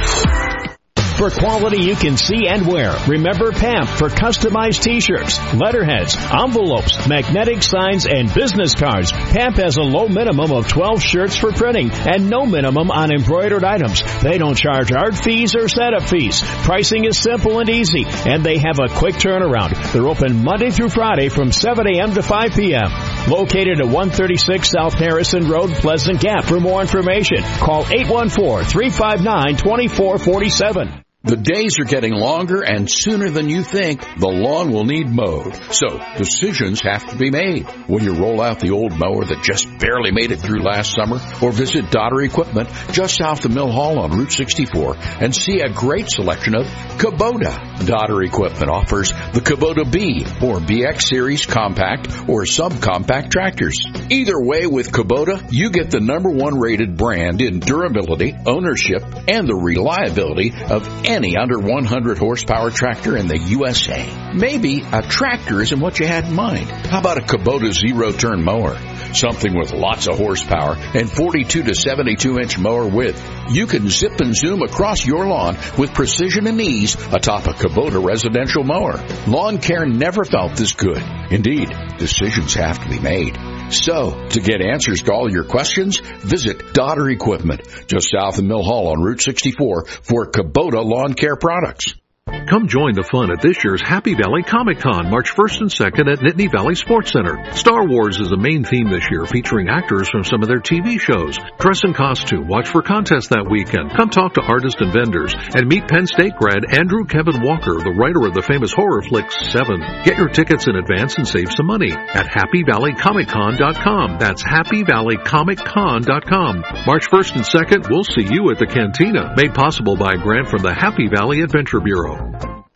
For quality you can see and wear, remember P A M P for customized t-shirts, letterheads, envelopes, magnetic signs, and business cards. P A M P has a low minimum of twelve shirts for printing and no minimum on embroidered items. They don't charge art fees or setup fees. Pricing is simple and easy, and they have a quick turnaround. They're open Monday through Friday from seven a.m. to five p.m. Located at one thirty-six South Harrison Road, Pleasant Gap. For more information, call eight one four, three five nine, two four four seven. The days are getting longer, and sooner than you think, the lawn will need mowed. So, decisions have to be made. When you roll out the old mower that just barely made it through last summer, or visit Dodder Equipment just south of Mill Hall on Route sixty-four and see a great selection of Kubota. Dodder Equipment offers the Kubota B or B X Series compact or subcompact tractors. Either way, with Kubota, you get the number one rated brand in durability, ownership, and the reliability of any Any under one hundred horsepower tractor in the U S A. Maybe a tractor isn't what you had in mind. How about a Kubota zero-turn mower? Something with lots of horsepower and forty-two to seventy-two inch mower width. You can zip and zoom across your lawn with precision and ease atop a Kubota residential mower. Lawn care never felt this good. Indeed, decisions have to be made. So, to get answers to all your questions, visit Dodder Equipment, just south of Mill Hall on Route sixty-four for Kubota lawn care products. Come join the fun at this year's Happy Valley Comic Con, March first and second at Nittany Valley Sports Center. Star Wars is the main theme this year, featuring actors from some of their T V shows. Dress in costume, watch for contests that weekend, come talk to artists and vendors, and meet Penn State grad Andrew Kevin Walker, the writer of the famous horror flick Seven. Get your tickets in advance and save some money at happy valley comic con dot com. That's happy valley comic con dot com. March first and second, we'll see you at the Cantina, made possible by a grant from the Happy Valley Adventure Bureau. Get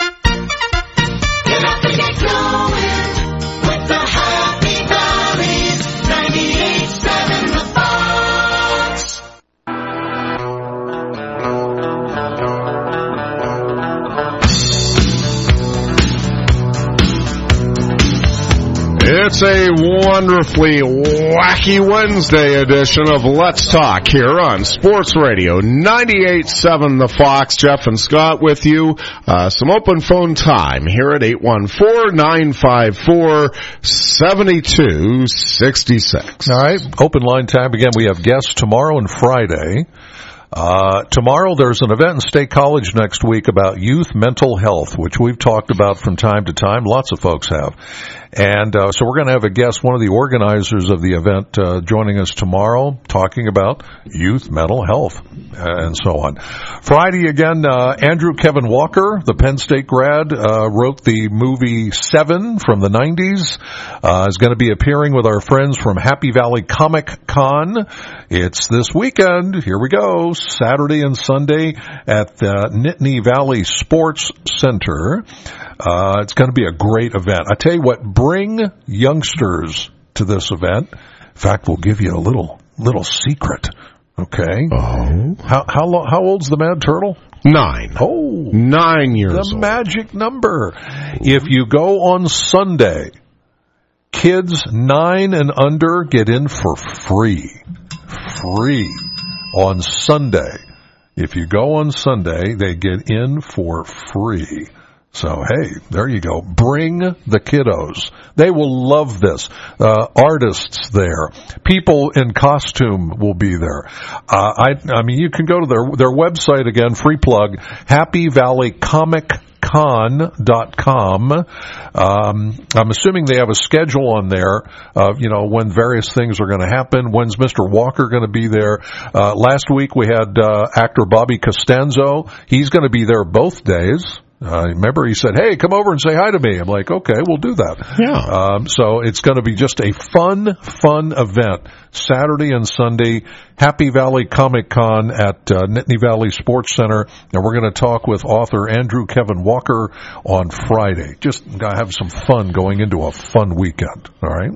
up and get going with the Happy Valleys, ninety-eight point seven The Fox. It's a wonderfully wacky Wednesday edition of Let's Talk here on Sports Radio ninety-eight point seven The Fox. Jeff and Scott with you. Uh, some open phone time here at eight one four, nine five four, seven two six six. All right, open line time again. We have guests tomorrow and Friday. Uh, tomorrow there's an event in State College next week about youth mental health, which we've talked about from time to time. Lots of folks have. And uh, so we're going to have a guest, one of the organizers of the event, uh, joining us tomorrow, talking about youth mental health and so on. Friday again, uh, Andrew Kevin Walker, the Penn State grad, uh, wrote the movie Seven from the nineties, uh, is going to be appearing with our friends from Happy Valley Comic Con. It's this weekend. Here we go. Saturday and Sunday at the Nittany Valley Sports Center. Uh, it's going to be a great event. I tell you what, bring youngsters to this event. In fact, we'll give you a little little secret. Okay. Oh. How how lo- how old's the Mad Turtle? Nine. Oh, Nine years the old. magic number. If you go on Sunday, kids nine and under get in for free. Free on Sunday. If you go on Sunday, they get in for free. So, hey, there you go. Bring the kiddos. They will love this. Uh, artists there. People in costume will be there. Uh, I, I mean, you can go to their, their website again, free plug, Happy Valley Comic Con dot com. Um, I'm assuming they have a schedule on there of, you know, when various things are going to happen. When's Mister Walker going to be there? Uh, last week we had, uh, actor Bobby Costanzo. He's going to be there both days. Uh, remember he said, hey, come over and say hi to me. I'm like, okay, we'll do that. Yeah. Um, so it's going to be just a fun, fun event. Saturday and Sunday, Happy Valley Comic Con at uh, Nittany Valley Sports Center. And we're going to talk with author Andrew Kevin Walker on Friday. Just going to have some fun going into a fun weekend. All right.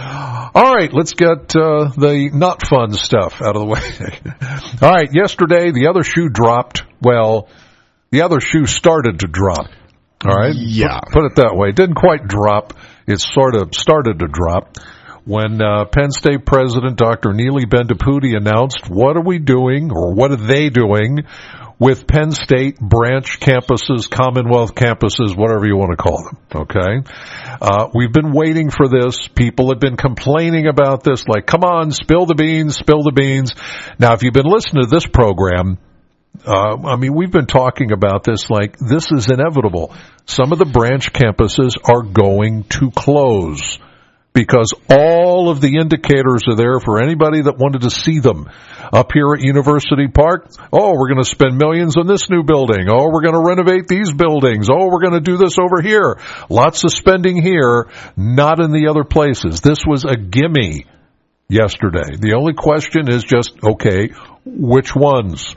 All right, let's get uh, the not fun stuff out of the way. All right, yesterday the other shoe dropped. Well, the other shoe started to drop. All right? Yeah. Put, put it that way. It didn't quite drop. It sort of started to drop when uh, Penn State President Doctor Neely Bendapudi announced, what are we doing, or what are they doing, with Penn State branch campuses, Commonwealth campuses, whatever you want to call them, okay? Uh, we've been waiting for this. People have been complaining about this, like, come on, spill the beans, spill the beans. Now, if you've been listening to this program, Uh, I mean, we've been talking about this like this is inevitable. Some of the branch campuses are going to close because all of the indicators are there for anybody that wanted to see them. Up here at University Park, oh, we're going to spend millions on this new building. Oh, we're going to renovate these buildings. Oh, we're going to do this over here. Lots of spending here, not in the other places. This was a gimme yesterday. The only question is just, okay, which ones?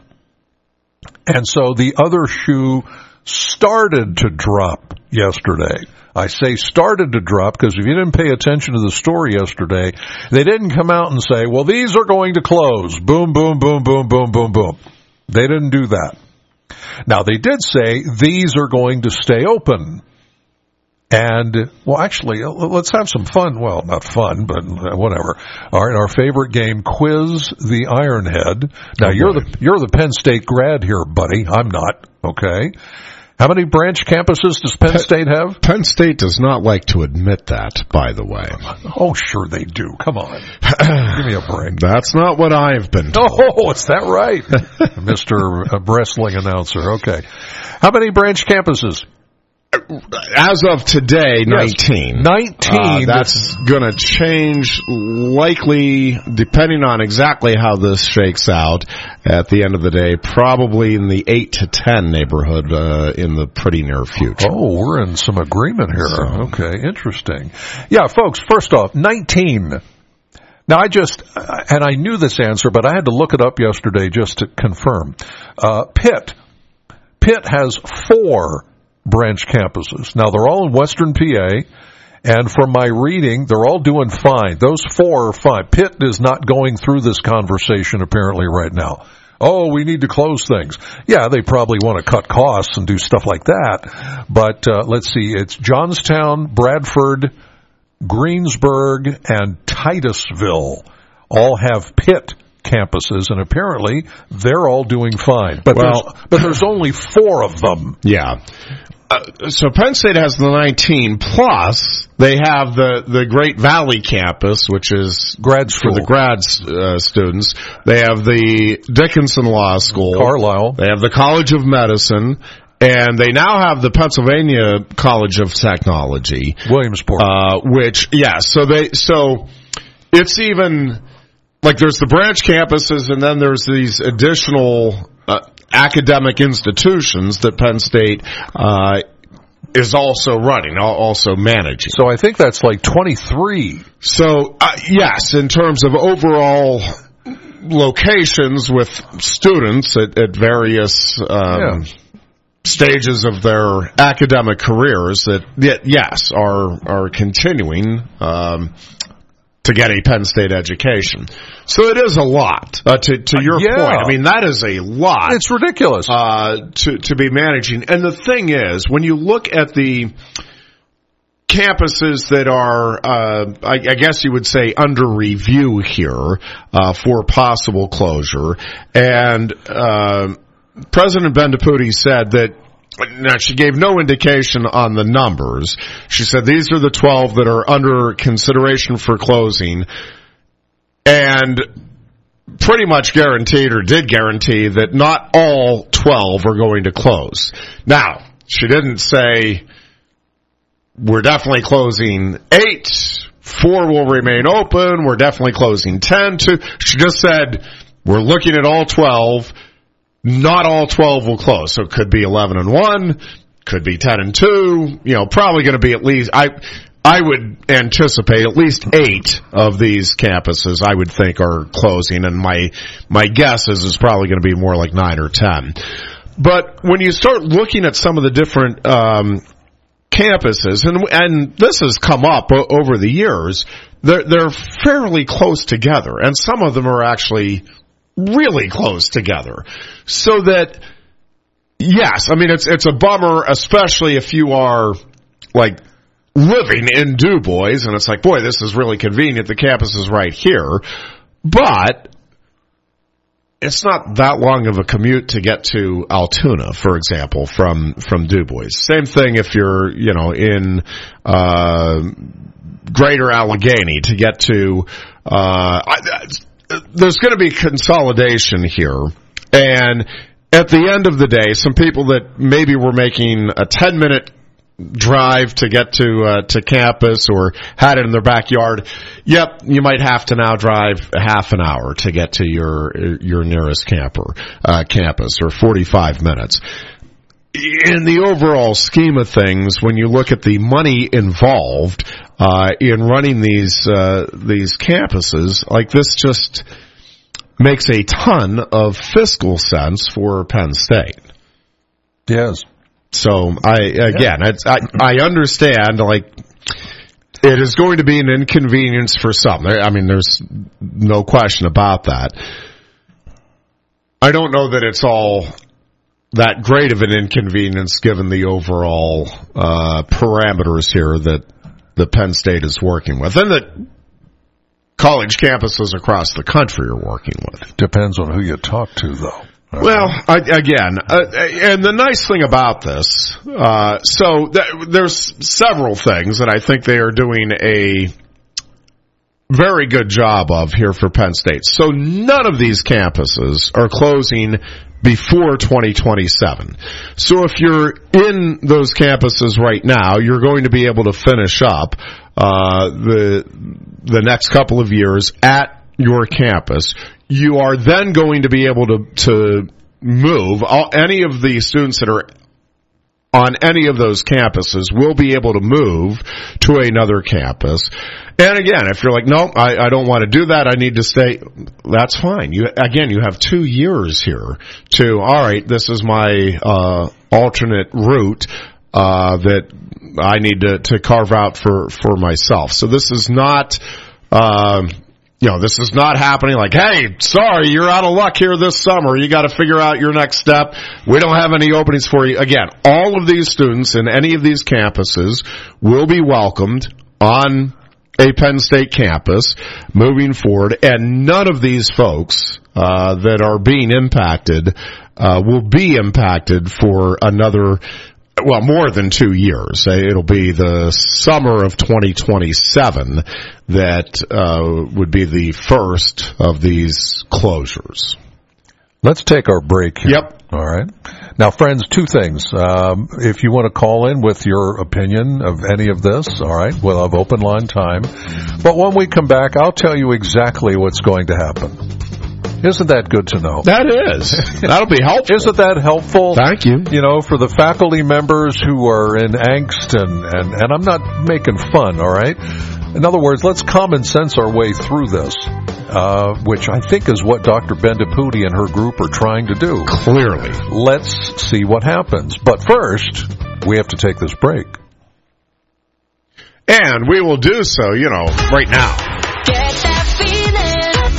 And so the other shoe started to drop yesterday. I say started to drop because if you didn't pay attention to the story yesterday, they didn't come out and say, well, these are going to close. Boom, boom, boom, boom, boom, boom, boom. They didn't do that. Now, they did say these are going to stay open. And, well, actually, let's have some fun. Well, not fun, but whatever. All right, our favorite game, Quiz the Ironhead. Now, oh, you're the you're the Penn State grad here, buddy. I'm not, okay? How many branch campuses does Penn, Penn State have? Penn State does not like to admit that, by the way. Oh, sure they do. Come on. Give me a break. That's not what I've been told. Oh, is that right? Mister Wrestling announcer. Okay. How many branch campuses? As of today, nineteen. Yes, nineteen. Uh, that's going to change likely, depending on exactly how this shakes out at the end of the day, probably in the eight to ten neighborhood uh, in the pretty near future. Oh, we're in some agreement here. So. Okay, interesting. Yeah, folks, first off, nineteen. Now, I just, and I knew this answer, but I had to look it up yesterday just to confirm. Uh, Pitt. Pitt has four branch campuses. Now, they're all in Western P A, and from my reading, they're all doing fine. Those four are fine. Pitt is not going through this conversation apparently right now. Oh, we need to close things. Yeah, they probably want to cut costs and do stuff like that. But uh, let's see, it's Johnstown, Bradford, Greensburg, and Titusville all have Pitt campuses, and apparently they're all doing fine. But, Well- there's, but there's only four of them. Yeah. Uh, so Penn State has the nineteen, plus they have the, the Great Valley campus, which is Grad for school. the grad uh, students. They have the Dickinson Law School. Carlisle. They have the College of Medicine. And they now have the Pennsylvania College of Technology. Williamsport. Uh, which, yeah, so they, so it's even, like there's the branch campuses and then there's these additional uh, academic institutions that Penn State uh, is also running, al- also managing. So I think that's like twenty-three. So, uh, yes, in terms of overall locations with students at, at various um, Yeah. stages of their academic careers that, y- yes, are are continuing um, to get a Penn State education. So it is a lot. Uh, to to your Yeah. point, I mean that is a lot. It's ridiculous. Uh, to to be managing. And the thing is, when you look at the campuses that are, uh, I, I guess you would say, under review here uh, for possible closure, and uh, President Bendaputi said that. Now, she gave no indication on the numbers. She said these are the twelve that are under consideration for closing, and pretty much guaranteed or did guarantee that not all twelve are going to close. Now, she didn't say we're definitely closing eight, four will remain open, we're definitely closing ten. Two. She just said we're looking at all twelve. Not all twelve will close, so it could be eleven and one, could be ten and two, you know, probably going to be at least, I, I would anticipate at least eight of these campuses I would think are closing, and my, my guess is it's probably going to be more like nine or ten. But when you start looking at some of the different, um, campuses, and, and this has come up o- over the years, they're, they're fairly close together, and some of them are actually really close together. So that, yes, I mean, it's, it's a bummer, especially if you are, like, living in Du Bois, and it's like, boy, this is really convenient, the campus is right here. But it's not that long of a commute to get to Altoona, for example, from, from Du Bois. Same thing if you're, you know, in, uh, Greater Allegheny to get to, uh, I, there's going to be consolidation here, and at the end of the day, some people that maybe were making a ten minute drive to get to uh, to campus or had it in their backyard, yep, you might have to now drive half an hour to get to your your nearest camper uh, campus, or forty-five minutes. In the overall scheme of things, when you look at the money involved uh, in running these uh, these campuses, like this just makes a ton of fiscal sense for Penn State. Yes. So I again, it's, I I understand, like, it is going to be an inconvenience for some. I mean, there's no question about that. I don't know that it's all that great of an inconvenience given the overall uh, parameters here that the Penn State is working with, and that college campuses across the country are working with. Depends on who you talk to, though. Well, I, again, uh, and the nice thing about this, uh, so th- there's several things that I think they are doing a very good job of here for Penn State. So none of these campuses are closing before twenty twenty-seven. So if you're in those campuses right now, you're going to be able to finish up uh, the the next couple of years at your campus. You are then going to be able to to move. All, any of the students that are on any of those campuses will be able to move to another campus. And again, if you're like, no, I, I don't want to do that, I need to stay, that's fine. You, again, you have two years here to, all right, this is my, uh, alternate route, uh, that I need to, to carve out for, for myself. So this is not, um, you know, this is not happening like, hey, sorry, you're out of luck here this summer. You got to figure out your next step. We don't have any openings for you. Again, all of these students in any of these campuses will be welcomed on a Penn State campus moving forward, and none of these folks uh, that are being impacted uh, will be impacted for another, well, more than two years. It'll be the summer of twenty twenty-seven that uh, would be the first of these closures. Let's take our break here. Yep. All right. Now, friends, two things. Um, if you want to call in with your opinion of any of this, all right, we'll have open line time. But when we come back, I'll tell you exactly what's going to happen. Isn't that good to know? That is. That'll be helpful. Isn't that helpful? Thank you. You know, for the faculty members who are in angst, and, and, and I'm not making fun, all right? In other words, let's common sense our way through this, uh, which I think is what Doctor Bendapudi and her group are trying to do. Clearly. Let's see what happens. But first, we have to take this break. And we will do so, you know, right now. Get that feeling. Get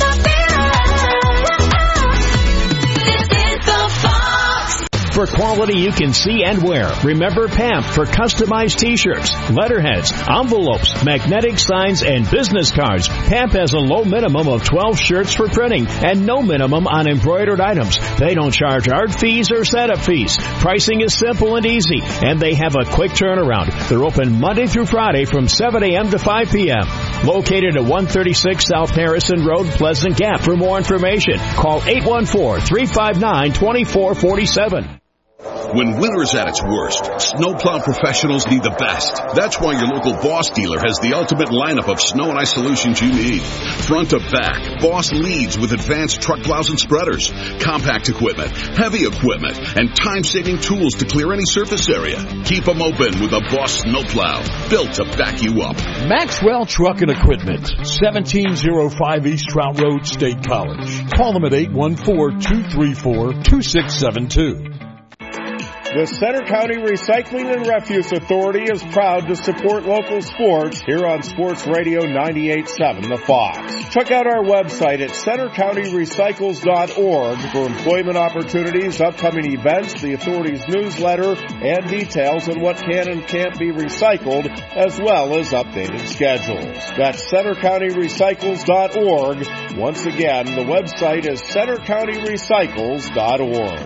that feeling. This is the Fox. For quality you can see and wear, remember P A M P for customized t-shirts, letterheads, envelopes, magnetic signs, and business cards. P A M P has a low minimum of twelve shirts for printing and no minimum on embroidered items. They don't charge art fees or setup fees. Pricing is simple and easy, and they have a quick turnaround. They're open Monday through Friday from seven a.m. to five p.m. Located at one thirty-six South Harrison Road, Pleasant Gap. For more information, call eight one four, three five nine, two four four seven. When winter's at its worst, snowplow professionals need the best. That's why your local Boss dealer has the ultimate lineup of snow and ice solutions you need. Front to back, Boss leads with advanced truck plows and spreaders, compact equipment, heavy equipment, and time-saving tools to clear any surface area. Keep them open with a Boss snowplow, built to back you up. Maxwell Truck and Equipment, seventeen oh five East Trout Road, State College. Call them at eight one four, two three four, two six seven two. The Center County Recycling and Refuse Authority is proud to support local sports here on Sports Radio ninety-eight point seven The Fox. Check out our website at center county recycles dot org for employment opportunities, upcoming events, the authority's newsletter, and details on what can and can't be recycled, as well as updated schedules. That's center county recycles dot org. Once again, the website is center county recycles dot org.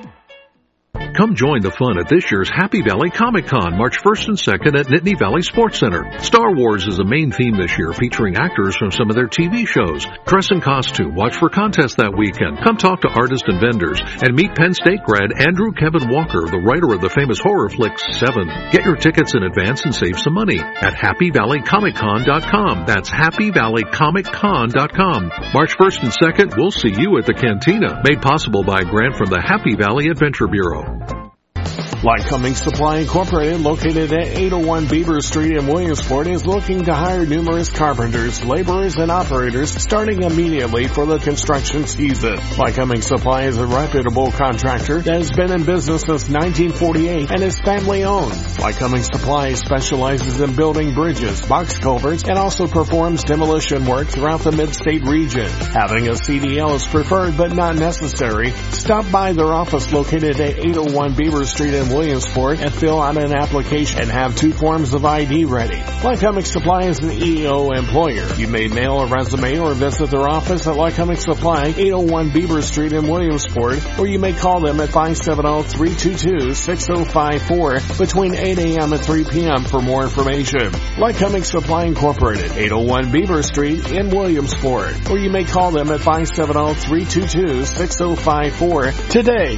Come join the fun at this year's Happy Valley Comic Con, March first and second at Nittany Valley Sports Center. Star Wars is the main theme this year, featuring actors from some of their T V shows. Dress in costume, watch for contests that weekend. Come talk to artists and vendors, and meet Penn State grad Andrew Kevin Walker, the writer of the famous horror flick Seven. Get your tickets in advance and save some money at happy valley comic con dot com. That's happy valley comic con dot com. March first and second, we'll see you at the Cantina, made possible by a grant from the Happy Valley Adventure Bureau. Lycoming Supply Incorporated, located at eight oh one Beaver Street in Williamsport, is looking to hire numerous carpenters, laborers, and operators starting immediately for the construction season. Lycoming Supply is a reputable contractor that has been in business since nineteen forty-eight and is family owned. Lycoming Supply specializes in building bridges, box culverts, and also performs demolition work throughout the mid-state region. Having a C D L is preferred but not necessary. Stop by their office located at eight oh one Beaver Street in Williamsport and fill out an application and have two forms of I D ready. Lycoming Supply is an E O employer. You may mail a resume or visit their office at Lycoming Supply, eight oh one Beaver Street in Williamsport, or you may call them at five seven zero, three two two, six zero five four between eight a.m. and three p.m. for more information. Lycoming Supply Incorporated, eight oh one Beaver Street in Williamsport, or you may call them at five seven zero, three two two, six zero five four today.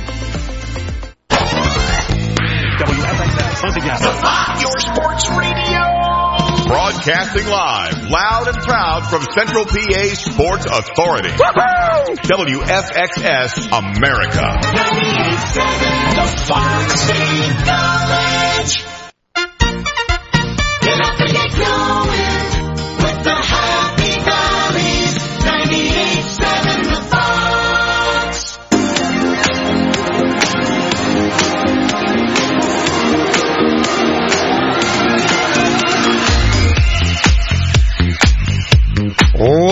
W F X S, Pensacola. Your sports radio. Broadcasting live, loud and proud from Central P A Sports Authority. Woo-hoo! W F X S America. ninety-eight point seven The Fox State College. Get up and get going with the Happy Valleys. ninety-eight point seven The Fox.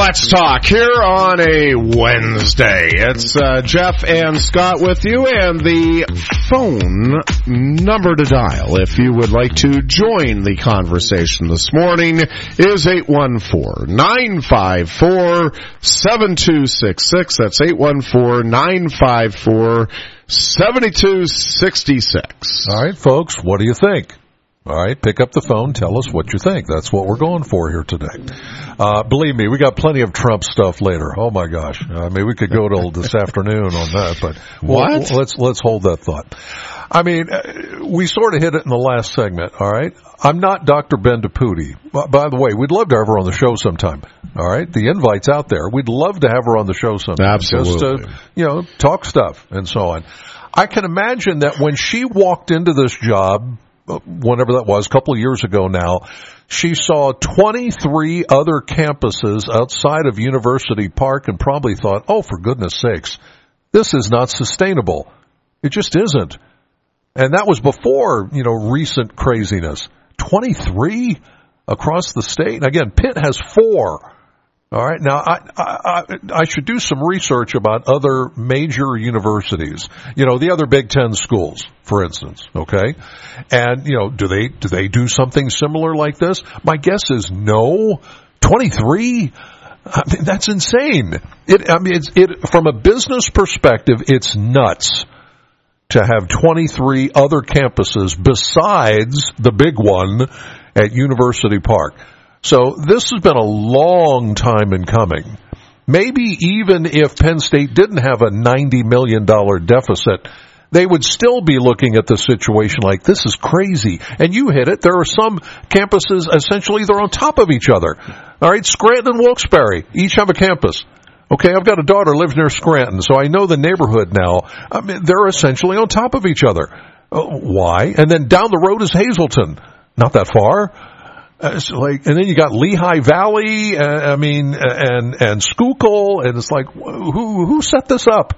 Let's talk here on a Wednesday. It's uh, Jeff and Scott with you, and the phone number to dial if you would like to join the conversation this morning is eight one four, nine five four, seven two six six. That's eight one four, nine five four, seven two six six. All right, folks, what do you think? All right, pick up the phone, tell us what you think. That's what we're going for here today. Uh, believe me, we got plenty of Trump stuff later. Oh my gosh. I mean, we could go till this afternoon on that, but what? We'll, let's, let's hold that thought. I mean, we sort of hit it in the last segment, all right? I'm not Doctor Ben DePuti. By the way, we'd love to have her on the show sometime, all right? The invite's out there. We'd love to have her on the show sometime. Absolutely. Just to, you know, talk stuff and so on. I can imagine that when she walked into this job, whenever that was, a couple of years ago now, she saw twenty-three other campuses outside of University Park and probably thought, oh, for goodness sakes, this is not sustainable. It just isn't. And that was before, you know, recent craziness. twenty-three across the state. And again, Pitt has four. All right. Now, I, I, I should do some research about other major universities. You know, the other Big Ten schools, for instance. Okay. And, you know, do they, do they do something similar like this? My guess is no. twenty-three? I mean, that's insane. It, I mean, it's, it, from a business perspective, it's nuts to have twenty-three other campuses besides the big one at University Park. So this has been a long time in coming. Maybe even if Penn State didn't have a ninety million dollars deficit, they would still be looking at the situation like, this is crazy. And you hit it. There are some campuses, essentially, they're on top of each other. All right, Scranton and Wilkes-Barre each have a campus. Okay, I've got a daughter who lives near Scranton, so I know the neighborhood now. I mean, they're essentially on top of each other. Uh, why? And then down the road is Hazleton. Not that far. Uh, it's like, and then you got Lehigh Valley, uh, I mean, and and Schuylkill, and it's like, who who set this up?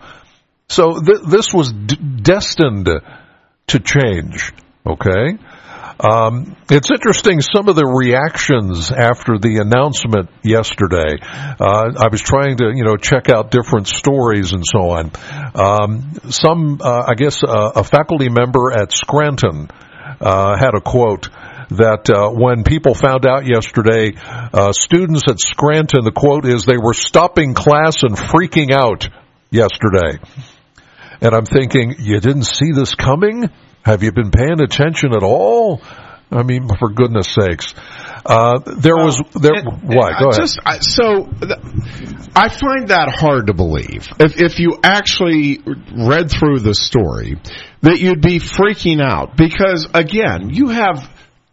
So th- this was d- destined to change. Okay, um, it's interesting some of the reactions after the announcement yesterday. Uh, I was trying to, you know, check out different stories and so on. Um, some, uh, I guess, uh, a faculty member at Scranton uh, had a quote that uh, when people found out yesterday, uh, students at Scranton, the quote is, they were stopping class and freaking out yesterday. And I'm thinking, you didn't see this coming? Have you been paying attention at all? I mean, for goodness sakes. Uh, there was, there, it, what? Go ahead. Just, I, so, th- I find that hard to believe. If, if you actually read through the story, that you'd be freaking out. Because, again, you have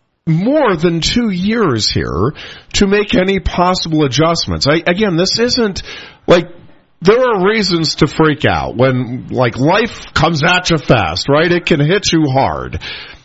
more than two years here to make any possible adjustments. I, again, this isn't like, there are reasons to freak out when, like, life comes at you fast, right? It can hit you hard.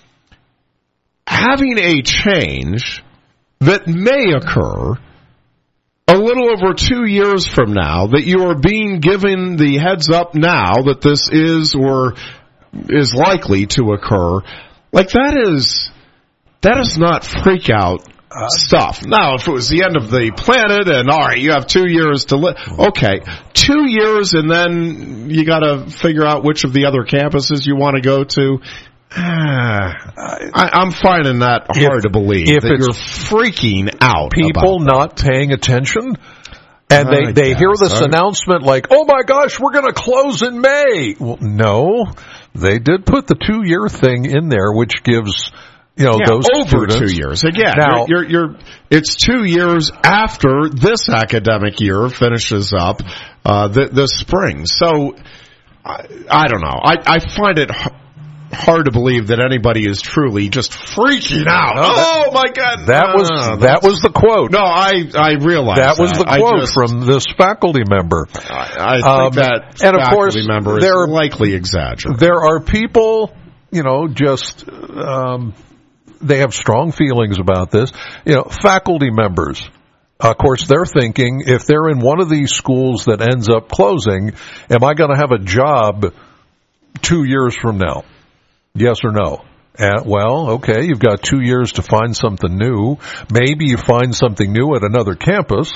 Having a change that may occur a little over two years from now, that you are being given the heads up now that this is or is likely to occur, like, that is... That is not freak out uh, stuff. Now, if it was the end of the planet and, all right, you have two years to live. Okay, two years and then you got to figure out which of the other campuses you want to go to. Ah, I, I'm finding that hard if, to believe, if that it's you're freaking out. People not paying attention, and they, they hear this announcement like, oh, my gosh, we're going to close in May. Well, no, they did put the two-year thing in there, which gives... You know, yeah, those over students. two years. Again, now, you're, you're, you're, it's two years after this academic year finishes up uh, th- this spring. So, I, I don't know. I, I find it h- hard to believe that anybody is truly just freaking out. No, oh, that, my God. That was no, that was the quote. No, I, I realize that. That was the quote just, from this faculty member. I, I think um, that and of faculty course, member is there, likely exaggerating. There are people, you know, just... Um, they have strong feelings about this. You know, faculty members, of course, they're thinking, if they're in one of these schools that ends up closing, am I going to have a job two years from now? Yes or no? Uh, well, okay, you've got two years to find something new. Maybe you find something new at another campus.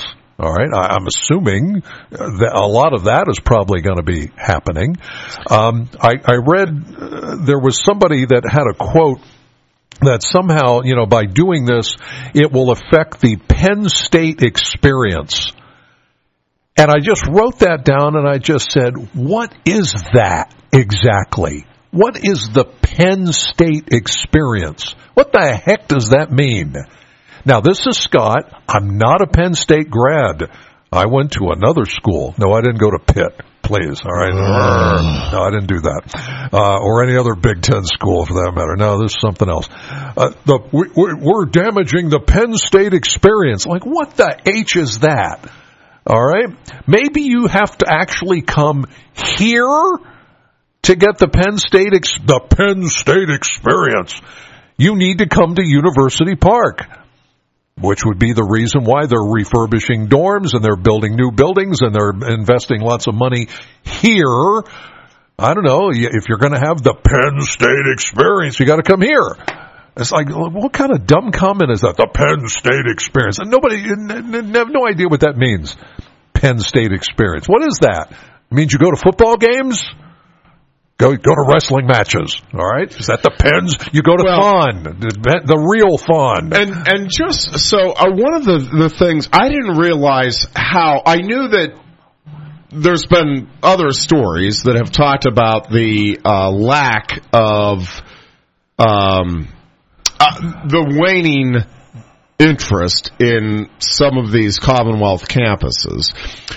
All right, I, I'm assuming that a lot of that is probably going to be happening. Um, I, I read uh, there was somebody that had a quote that somehow, you know, by doing this, it will affect the Penn State experience. And I just wrote that down and I just said, what is that exactly? What is the Penn State experience? What the heck does that mean? Now, this is Scott. I'm not a Penn State grad. I went to another school. No, I didn't go to Pitt, please. All right. No, I didn't do that. Uh, or any other Big Ten school for that matter. No, this is something else. Uh, the, we, we're damaging the Penn State experience. Like, what the H is that? All right. Maybe you have to actually come here to get the Penn State, ex- the Penn State experience. You need to come to University Park, which would be the reason why they're refurbishing dorms and they're building new buildings and they're investing lots of money here. I don't know. If you're going to have the Penn State experience, you got to come here. It's like, what kind of dumb comment is that? The Penn State experience. And nobody, n- n- have no idea what that means. Penn State experience. What is that? It means you go to football games? Go go to wrestling matches, all right? Is that the Pens? You go to well, fun, the, the real fun. And and just so, uh, one of the, the things, I didn't realize how, I knew that there's been other stories that have talked about the uh, lack of um, uh, the waning interest in some of these Commonwealth campuses.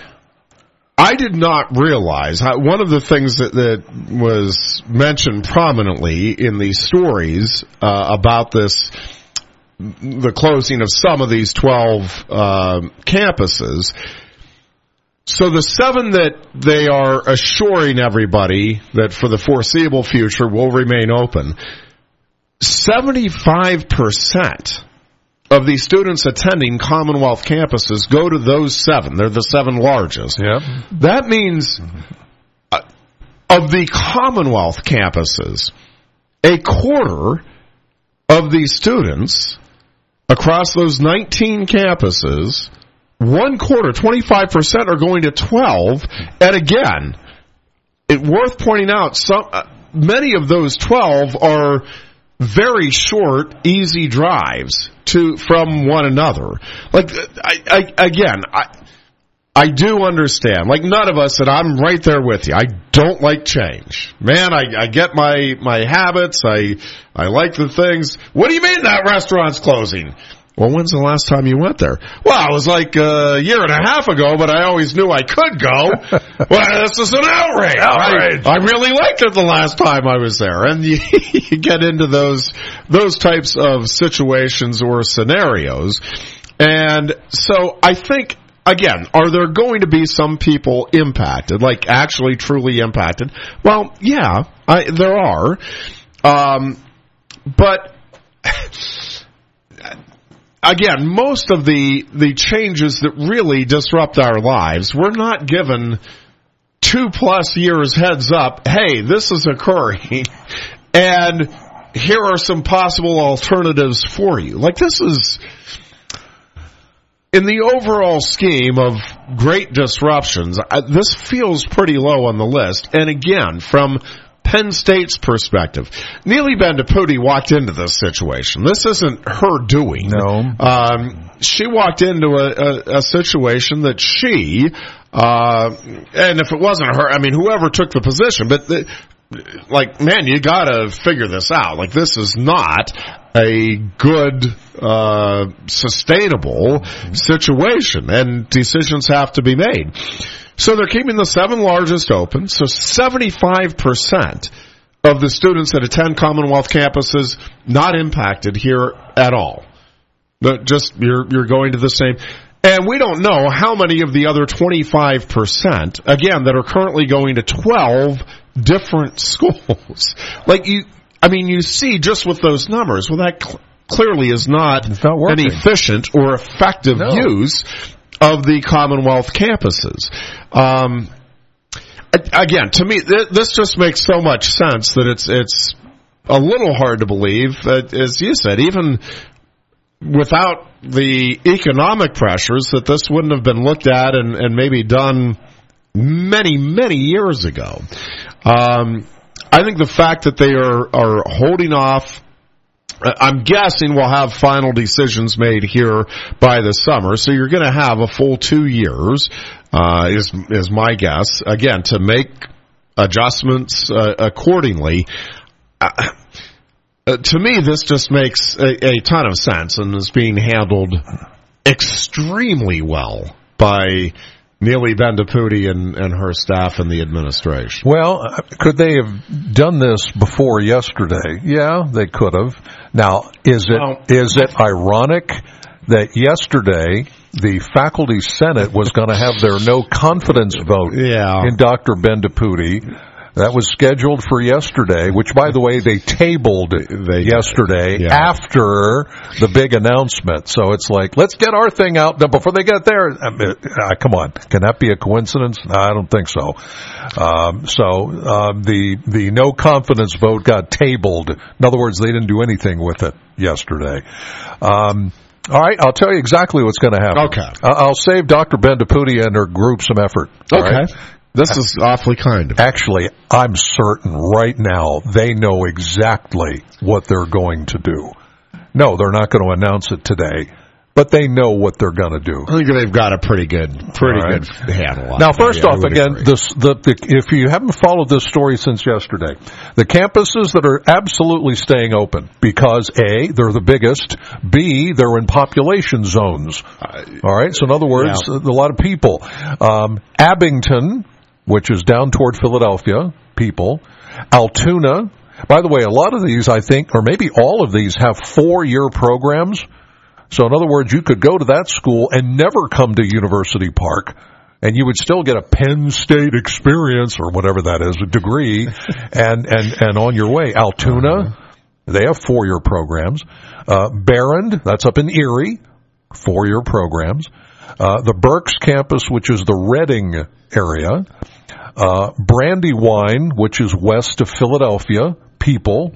I did not realize how, one of the things that, that was mentioned prominently in these stories uh, about this, the closing of some of these twelve uh, campuses. So the seven that they are assuring everybody that for the foreseeable future will remain open, seventy-five percent of the students attending Commonwealth campuses go to those seven. They're the seven largest. Yep. That means uh, of the Commonwealth campuses, a quarter of the students across those nineteen campuses, one quarter, twenty-five percent are going to twelve. And again, it worth pointing out, some uh, many of those twelve are very short, easy drives to from one another. Like, I, I, again, I, I do understand. Like, none of us, and I'm right there with you. I don't like change. Man, I, I get my, my habits. I, I like the things. What do you mean that restaurant's closing? Well, when's the last time you went there? Well, it was like a year and a half ago, but I always knew I could go. Well, this is an outrage. outrage. I, I really liked it the last time I was there. And you, you get into those, those types of situations or scenarios. And so I think, again, are there going to be some people impacted, like actually truly impacted? Well, yeah, I, there are. Um, but again, most of the, the changes that really disrupt our lives, we're not given two plus years heads up, hey, this is occurring, and here are some possible alternatives for you. Like, this is, in the overall scheme of great disruptions, this feels pretty low on the list. And again, from Penn State's perspective, Neely Bendapudi walked into this situation. This isn't her doing. No. Um, she walked into a, a, a situation that she, uh, and if it wasn't her, I mean, whoever took the position, but the, like, man, you gotta figure this out. Like, this is not a good, uh, sustainable situation, and decisions have to be made. So they're keeping the seven largest open. So seventy-five percent of the students that attend Commonwealth campuses not impacted here at all. But just you're you're going to the same. And we don't know how many of the other twenty-five percent, again, that are currently going to twelve different schools. Like, you, I mean, you see just with those numbers, well, that cl- clearly is not, not an efficient or effective no. use of the Commonwealth campuses. Um, again, to me, th- this just makes so much sense that it's it's a little hard to believe, uh, as you said, even without the economic pressures, that this wouldn't have been looked at and, and maybe done many, many years ago. Um, I think the fact that they are, are holding off, I'm guessing we'll have final decisions made here by the summer, so you're going to have a full two years, uh, is, is my guess, again, to make adjustments uh, accordingly. Uh, uh, to me, this just makes a, a ton of sense and is being handled extremely well by Neely Bendapudi and, and her staff and the administration. Well, could they have done this before yesterday? Yeah, they could have. Now, is it Well, is it ironic that yesterday the faculty senate was going to have their no confidence vote Yeah. in Doctor Bendapudi? That was scheduled for yesterday, which, by the way, they tabled They did. yesterday Yeah. after the big announcement. So it's like, let's get our thing out before they get there. I mean, uh, come on. Can that be a coincidence? No, I don't think so. Um, so um, the the no confidence vote got tabled. In other words, they didn't do anything with it yesterday. Um, all right, I'll tell you exactly what's going to happen. Okay. Uh, I'll save Doctor Bendapudi and her group some effort. All Okay. right? This is awfully kind of you. Actually, I'm certain right now they know exactly what they're going to do. No, they're not going to announce it today, but they know what they're going to do. I think they've got a pretty good, pretty All right. good handle on Now, it. first Yeah, I off, would again, agree. this, the, the, if you haven't followed this story since yesterday, the campuses that are absolutely staying open because A, they're the biggest, B, they're in population zones. All right, so in other words, Yeah. a lot of people. Um, Abington, which is down toward Philadelphia, people. Altoona. By the way, a lot of these, I think, or maybe all of these, have four-year programs. So in other words, you could go to that school and never come to University Park, and you would still get a Penn State experience, or whatever that is, a degree, and, and, and on your way. Altoona, they have four-year programs. Uh, Barron, that's up in Erie, four-year programs. Uh, the Berks campus, which is the Reading area. Uh, Brandywine, which is west of Philadelphia, people.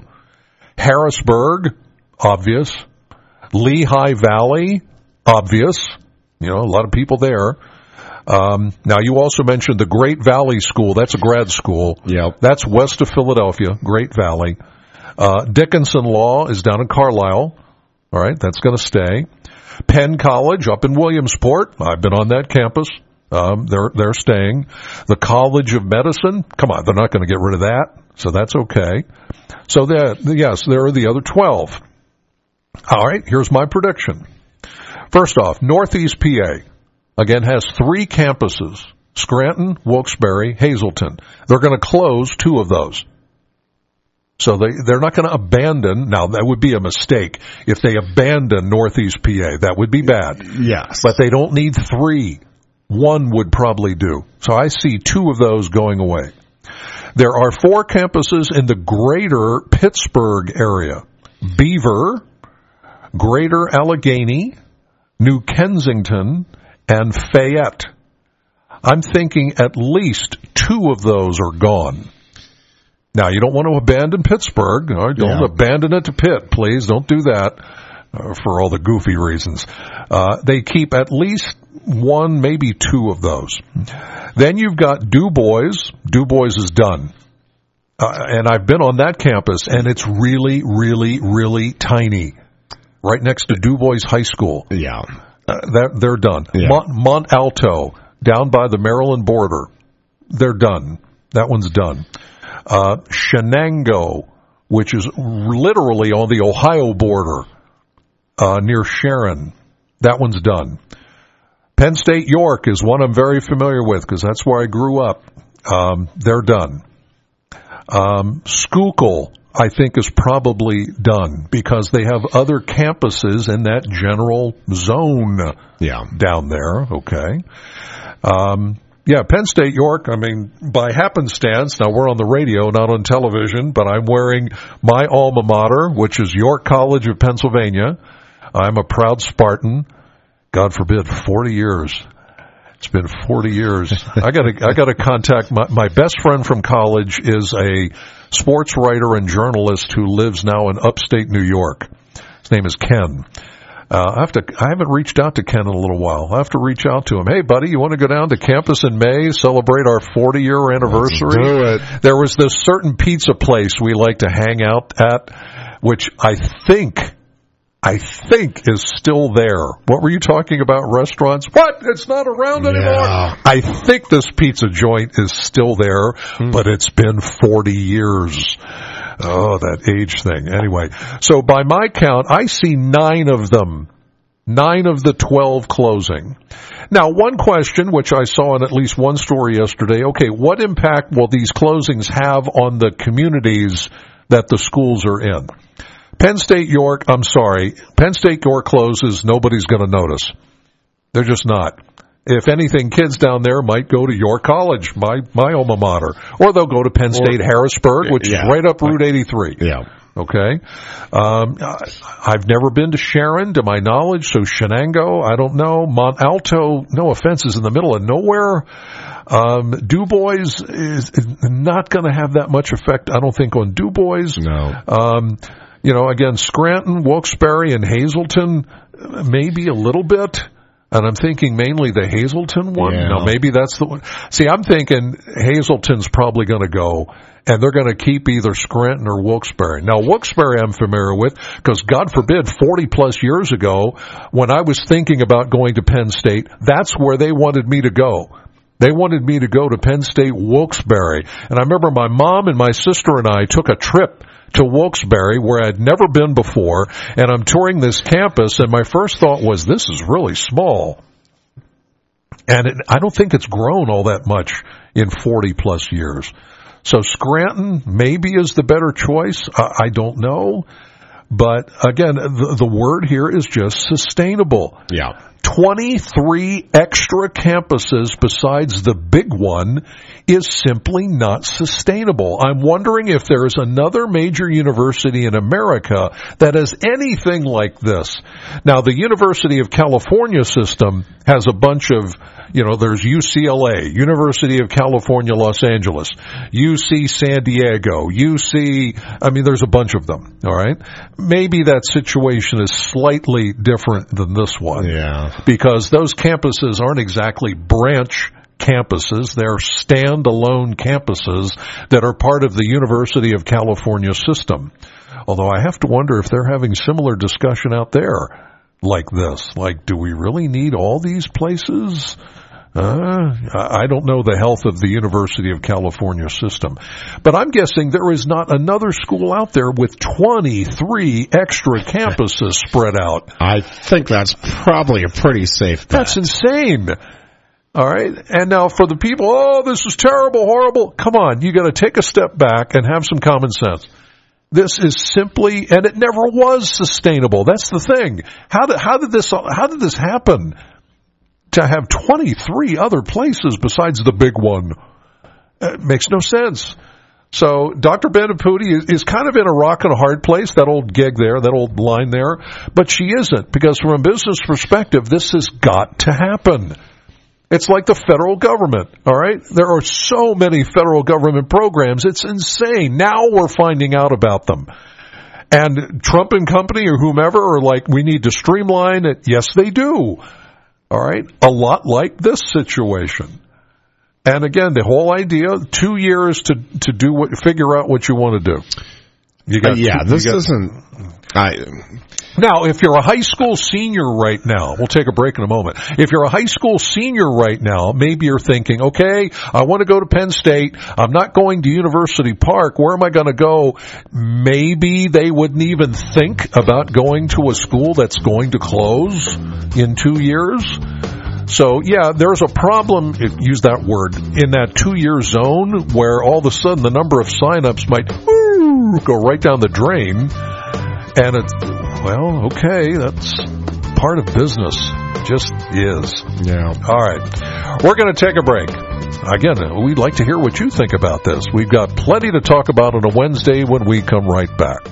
Harrisburg, obvious. Lehigh Valley, obvious. You know, a lot of people there. Um, now, you also mentioned the Great Valley School. That's a grad school. Yep. That's west of Philadelphia, Great Valley. Uh, Dickinson Law is down in Carlisle. All right, that's going to stay. Penn College up in Williamsport. I've been on that campus. Um, they're they're staying. The College of Medicine. Come on, they're not going to get rid of that, so that's okay. So that yes, there are the other twelve. All right, here's my prediction. First off, Northeast P A again has three campuses: Scranton, Wilkes-Barre, Hazleton. They're going to close two of those. So they, they're not going to abandon. Now, that would be a mistake if they abandon Northeast P A. That would be bad. Yes. But they don't need three. One would probably do. So I see two of those going away. There are four campuses in the greater Pittsburgh area. Beaver, Greater Allegheny, New Kensington, and Fayette. I'm thinking at least two of those are gone. Now, you don't want to abandon Pittsburgh. All right? Don't Yeah. abandon it to Pitt, please. Don't do that uh, for all the goofy reasons. Uh, they keep at least one, maybe two of those. Then you've got Du Bois. Du Bois is done. Uh, and I've been on that campus, and it's really, really, really tiny. Right next to Du Bois High School. Yeah. Uh, they're, they're done. Yeah. Mont, Mont Alto, down by the Maryland border. They're done. That one's done. Uh, Shenango, which is literally on the Ohio border, uh, near Sharon. That one's done. Penn State York is one I'm very familiar with because that's where I grew up. Um, they're done. Um, Schuylkill, I think, is probably done because they have other campuses in that general zone Yeah. down there. Okay. Um, yeah, Penn State York, I mean, by happenstance, now we're on the radio, not on television, but I'm wearing my alma mater, which is York College of Pennsylvania. I'm a proud Spartan. God forbid, forty years. It's been forty years. I got to I got to contact my my best friend from college is a sports writer and journalist who lives now in upstate New York. His name is Ken. Uh, I have to. I haven't reached out to Ken in a little while. I have to reach out to him. Hey, buddy, you want to go down to campus in May, celebrate our forty-year anniversary? Let's do it. There was this certain pizza place we like to hang out at, which I think, I think is still there. What were you talking about? Restaurants? What? It's not around anymore. Yeah. I think this pizza joint is still there, hmm. but it's been forty years. Oh, that age thing. Anyway, so by my count, I see nine of them. Nine of the twelve closing. Now, one question, which I saw in at least one story yesterday, okay, what impact will these closings have on the communities that the schools are in? Penn State York, I'm sorry, Penn State York closes, nobody's going to notice. They're just not. If anything, kids down there might go to York College, my my alma mater, or they'll go to Penn State or, Harrisburg, which yeah. is right up Route eighty-three. Yeah. Okay. Um, I've never been to Sharon, to my knowledge, so Shenango, I don't know. Mont Alto, no offense, is in the middle of nowhere. Um, Du Bois is not going to have that much effect, I don't think, on Du Bois. No. Um, you know, again, Scranton, Wilkes-Barre, and Hazleton, maybe a little bit. And I'm thinking mainly the Hazleton one. Yeah. Now, maybe that's the one. See, I'm thinking Hazleton's probably going to go, and they're going to keep either Scranton or Wilkes-Barre. Now, Wilkes-Barre I'm familiar with, because God forbid, forty-plus years ago, when I was thinking about going to Penn State, that's where they wanted me to go. They wanted me to go to Penn State Wilkes-Barre. And I remember my mom and my sister and I took a trip to Wilkes-Barre, where I'd never been before, and I'm touring this campus, and my first thought was, this is really small. And it, I don't think it's grown all that much in forty-plus years. So Scranton maybe is the better choice. I, I don't know. But, again, the, the word here is just sustainable. Yeah. twenty-three extra campuses besides the big one is simply not sustainable. I'm wondering if there is another major university in America that has anything like this. Now, the University of California system has a bunch of, you know, there's U C L A, University of California, Los Angeles, U C San Diego, U C, I mean, there's a bunch of them, all right? Maybe that situation is slightly different than this one. Yeah. Because those campuses aren't exactly branch campuses. They're standalone campuses that are part of the University of California system. Although I have to wonder if they're having similar discussion out there like this. Like, do we really need all these places? Uh, I don't know the health of the University of California system. But I'm guessing there is not another school out there with twenty-three extra campuses spread out. I think that's probably a pretty safe bet. That's insane. All right. And now for the people, oh, this is terrible, horrible. Come on. You got to take a step back and have some common sense. This is simply, and it never was sustainable. That's the thing. How did, how did this, how did this happen? To have twenty-three other places besides the big one, it makes no sense. So Doctor Benaputi is, is kind of in a rock and a hard place, that old gig there, that old line there, but she isn't, because from a business perspective, this has got to happen. It's like the federal government, all right? There are so many federal government programs, it's insane. Now we're finding out about them. And Trump and company or whomever are like, we need to streamline it. Yes, they do. All right, a lot like this situation. And again, the whole idea, two years to to do what, figure out what you want to do. You got, uh, yeah, you this got, isn't. I. Now, if you're a high school senior right now, we'll take a break in a moment. If you're a high school senior right now, maybe you're thinking, okay, I want to go to Penn State. I'm not going to University Park. Where am I going to go? Maybe they wouldn't even think about going to a school that's going to close in two years. So, yeah, there's a problem, use that word, in that two-year zone where all of a sudden the number of sign-ups might whoo, go right down the drain. And it's, well, okay, that's part of business. Just is. Yeah. All right. We're going to take a break. Again, we'd like to hear what you think about this. We've got plenty to talk about on a Wednesday when we come right back.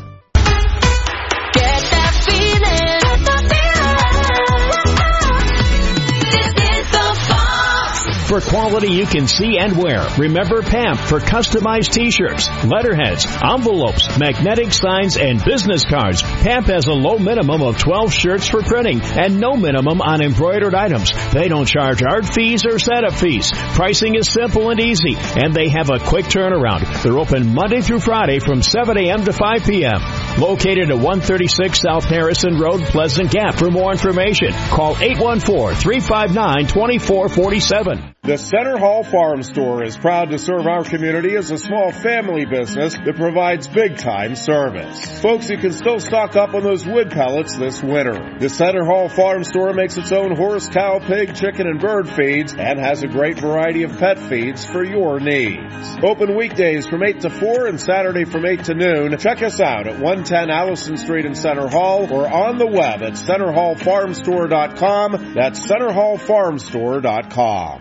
For quality you can see and wear, remember P A M P for customized t-shirts, letterheads, envelopes, magnetic signs, and business cards. P A M P has a low minimum of twelve shirts for printing and no minimum on embroidered items. They don't charge art fees or setup fees. Pricing is simple and easy, and they have a quick turnaround. They're open Monday through Friday from seven a.m. to five p.m. Located at one thirty-six South Harrison Road, Pleasant Gap. For more information, call eight one four, three five nine, two four four seven. The Center Hall Farm Store is proud to serve our community as a small family business that provides big-time service. Folks, you can still stock up on those wood pellets this winter. The Center Hall Farm Store makes its own horse, cow, pig, chicken, and bird feeds and has a great variety of pet feeds for your needs. Open weekdays from eight to four and Saturday from eight to noon. Check us out at one ten Allison Street in Center Hall or on the web at center hall farm store dot com. That's center hall farm store dot com.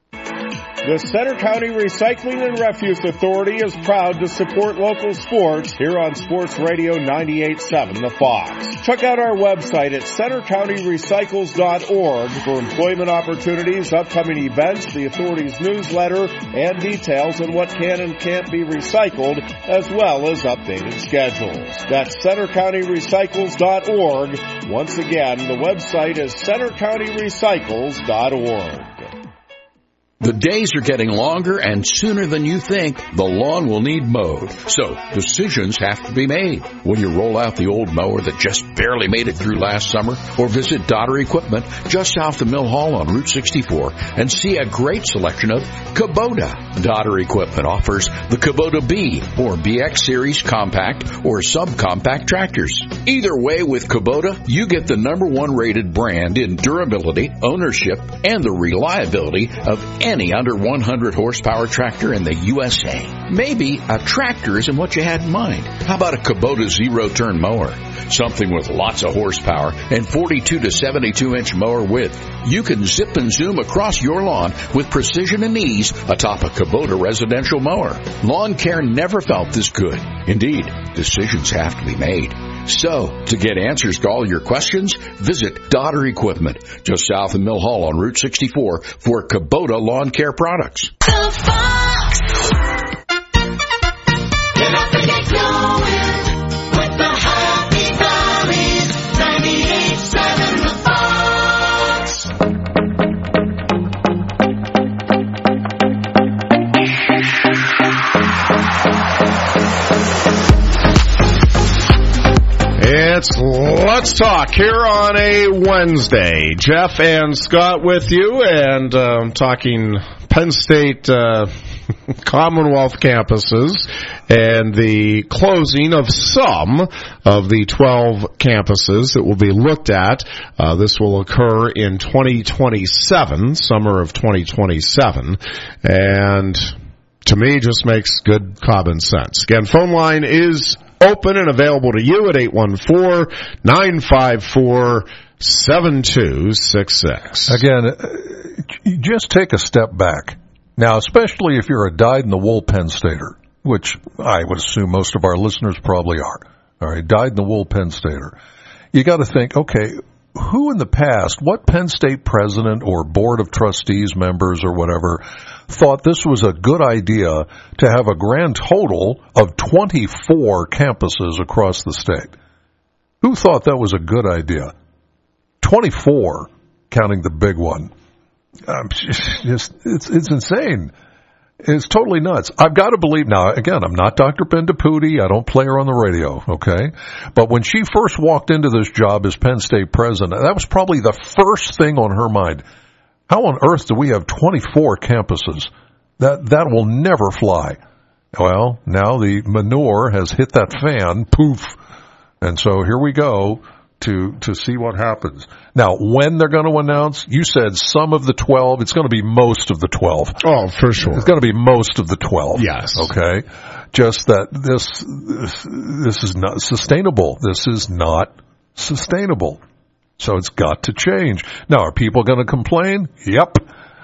The Center County Recycling and Refuse Authority is proud to support local sports here on Sports Radio ninety-eight point seven The Fox. Check out our website at center county recycles dot org for employment opportunities, upcoming events, the authority's newsletter, and details on what can and can't be recycled, as well as updated schedules. That's center county recycles dot org. Once again, the website is center county recycles dot org. The days are getting longer, and sooner than you think, the lawn will need mowed. So, decisions have to be made. When you roll out the old mower that just barely made it through last summer, or visit Dodder Equipment just south of Mill Hall on Route sixty-four and see a great selection of Kubota. Dodder Equipment offers the Kubota B or B X Series compact or subcompact tractors. Either way, with Kubota, you get the number one rated brand in durability, ownership, and the reliability of any under one hundred horsepower tractor in the U S A. Maybe a tractor isn't what you had in mind. How about a Kubota zero-turn mower? Something with lots of horsepower and forty-two to seventy-two inch mower width. You can zip and zoom across your lawn with precision and ease atop a Kubota residential mower. Lawn care never felt this good. Indeed, decisions have to be made. So, to get answers to all your questions, visit Dodder Equipment, just south of Mill Hall on Route sixty-four for Kubota lawn care products. The Fox. Get up and get going with the Happy Valleys, ninety-eight point seven The Fox. It's Let's Talk here on a Wednesday. Jeff and Scott with you, and um, talking Penn State uh, Commonwealth campuses and the closing of some of the twelve campuses that will be looked at. Uh, this will occur in twenty twenty-seven, summer of twenty twenty-seven, and to me just makes good common sense. Again, phone line is open and available to you at eight one four, nine five four, seven two six six. Again, you just take a step back. Now, especially if you're a dyed-in-the-wool Penn Stater, which I would assume most of our listeners probably are. All right, dyed-in-the-wool Penn Stater. You got to think, okay, who in the past, what Penn State president or board of trustees members or whatever thought this was a good idea to have a grand total of twenty-four campuses across the state? Who thought that was a good idea? twenty-four, counting the big one. Um, just, it's, it's insane. It's totally nuts. I've got to believe now, again, I'm not Doctor Bendapudi. I don't play her on the radio, okay? But when she first walked into this job as Penn State president, that was probably the first thing on her mind. How on earth do we have twenty-four campuses? That, that will never fly. Well, now the manure has hit that fan, poof. And so here we go to, to see what happens. Now, when they're going to announce, you said some of the twelve, it's going to be most of the twelve. Oh, for sure. It's going to be most of the twelve. Yes. Okay. Just that this, this, this is not sustainable. This is not sustainable. So it's got to change. Now, are people going to complain? Yep.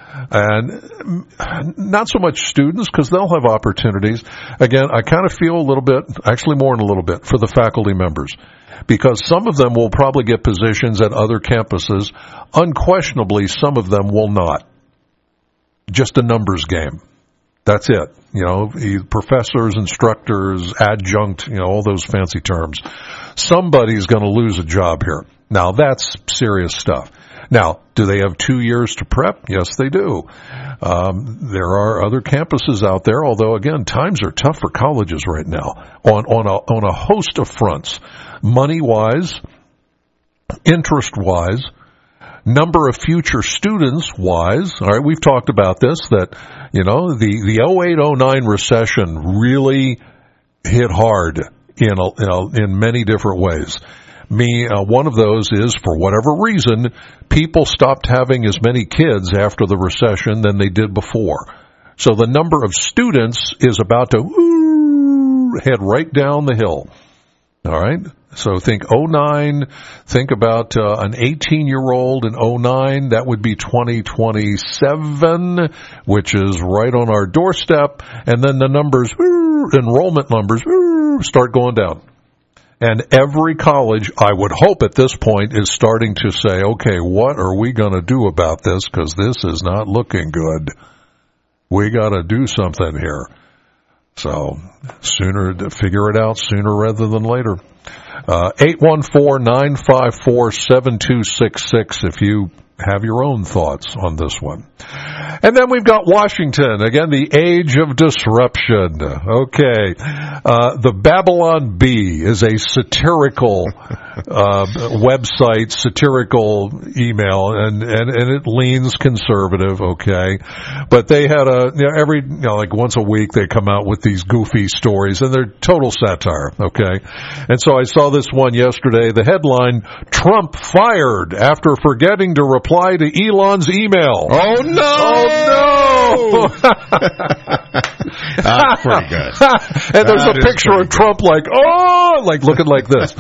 And not so much students, because they'll have opportunities. Again, I kind of feel a little bit, actually more than a little bit, for the faculty members, because some of them will probably get positions at other campuses. Unquestionably, some of them will not. just a numbers game. That's it. You know, professors, instructors, adjunct, you know, all those fancy terms. Somebody's going to lose a job here. Now, that's serious stuff. Now, do they have two years to prep? Yes, they do. Um, there are other campuses out there, although, again, times are tough for colleges right now on, on, a, on a host of fronts. Money-wise, interest-wise, number of future students-wise. All right, we've talked about this, that, you know, the, the oh eight oh nine recession really hit hard in, a, you know, in many different ways. Me, uh, one of those is, for whatever reason, people stopped having as many kids after the recession than they did before. So the number of students is about to ooh, head right down the hill. All right? So think oh nine, think about uh, an eighteen-year-old in oh nine, that would be twenty twenty-seven, which is right on our doorstep, and then the numbers, ooh, enrollment numbers, ooh, start going down. And every college, I would hope at this point, is starting to say, okay, what are we going to do about this? Because this is not looking good. We got to do something here. So sooner to figure it out sooner rather than later. Uh, eight one four, nine five four, seven two six six if you have your own thoughts on this one. And then we've got Washington. Again, the age of disruption. Okay. Uh, the Babylon Bee is a satirical uh, website, satirical email, and, and, and it leans conservative, okay. But they had a, you know, every, you know, like once a week they come out with these goofy stories, and they're total satire, okay. And so I saw this one yesterday. The headline, Trump fired after forgetting to reply to Elon's email. Oh, no! Oh, no! That's pretty good. And there's That a picture of good. Trump like, oh, like looking like this.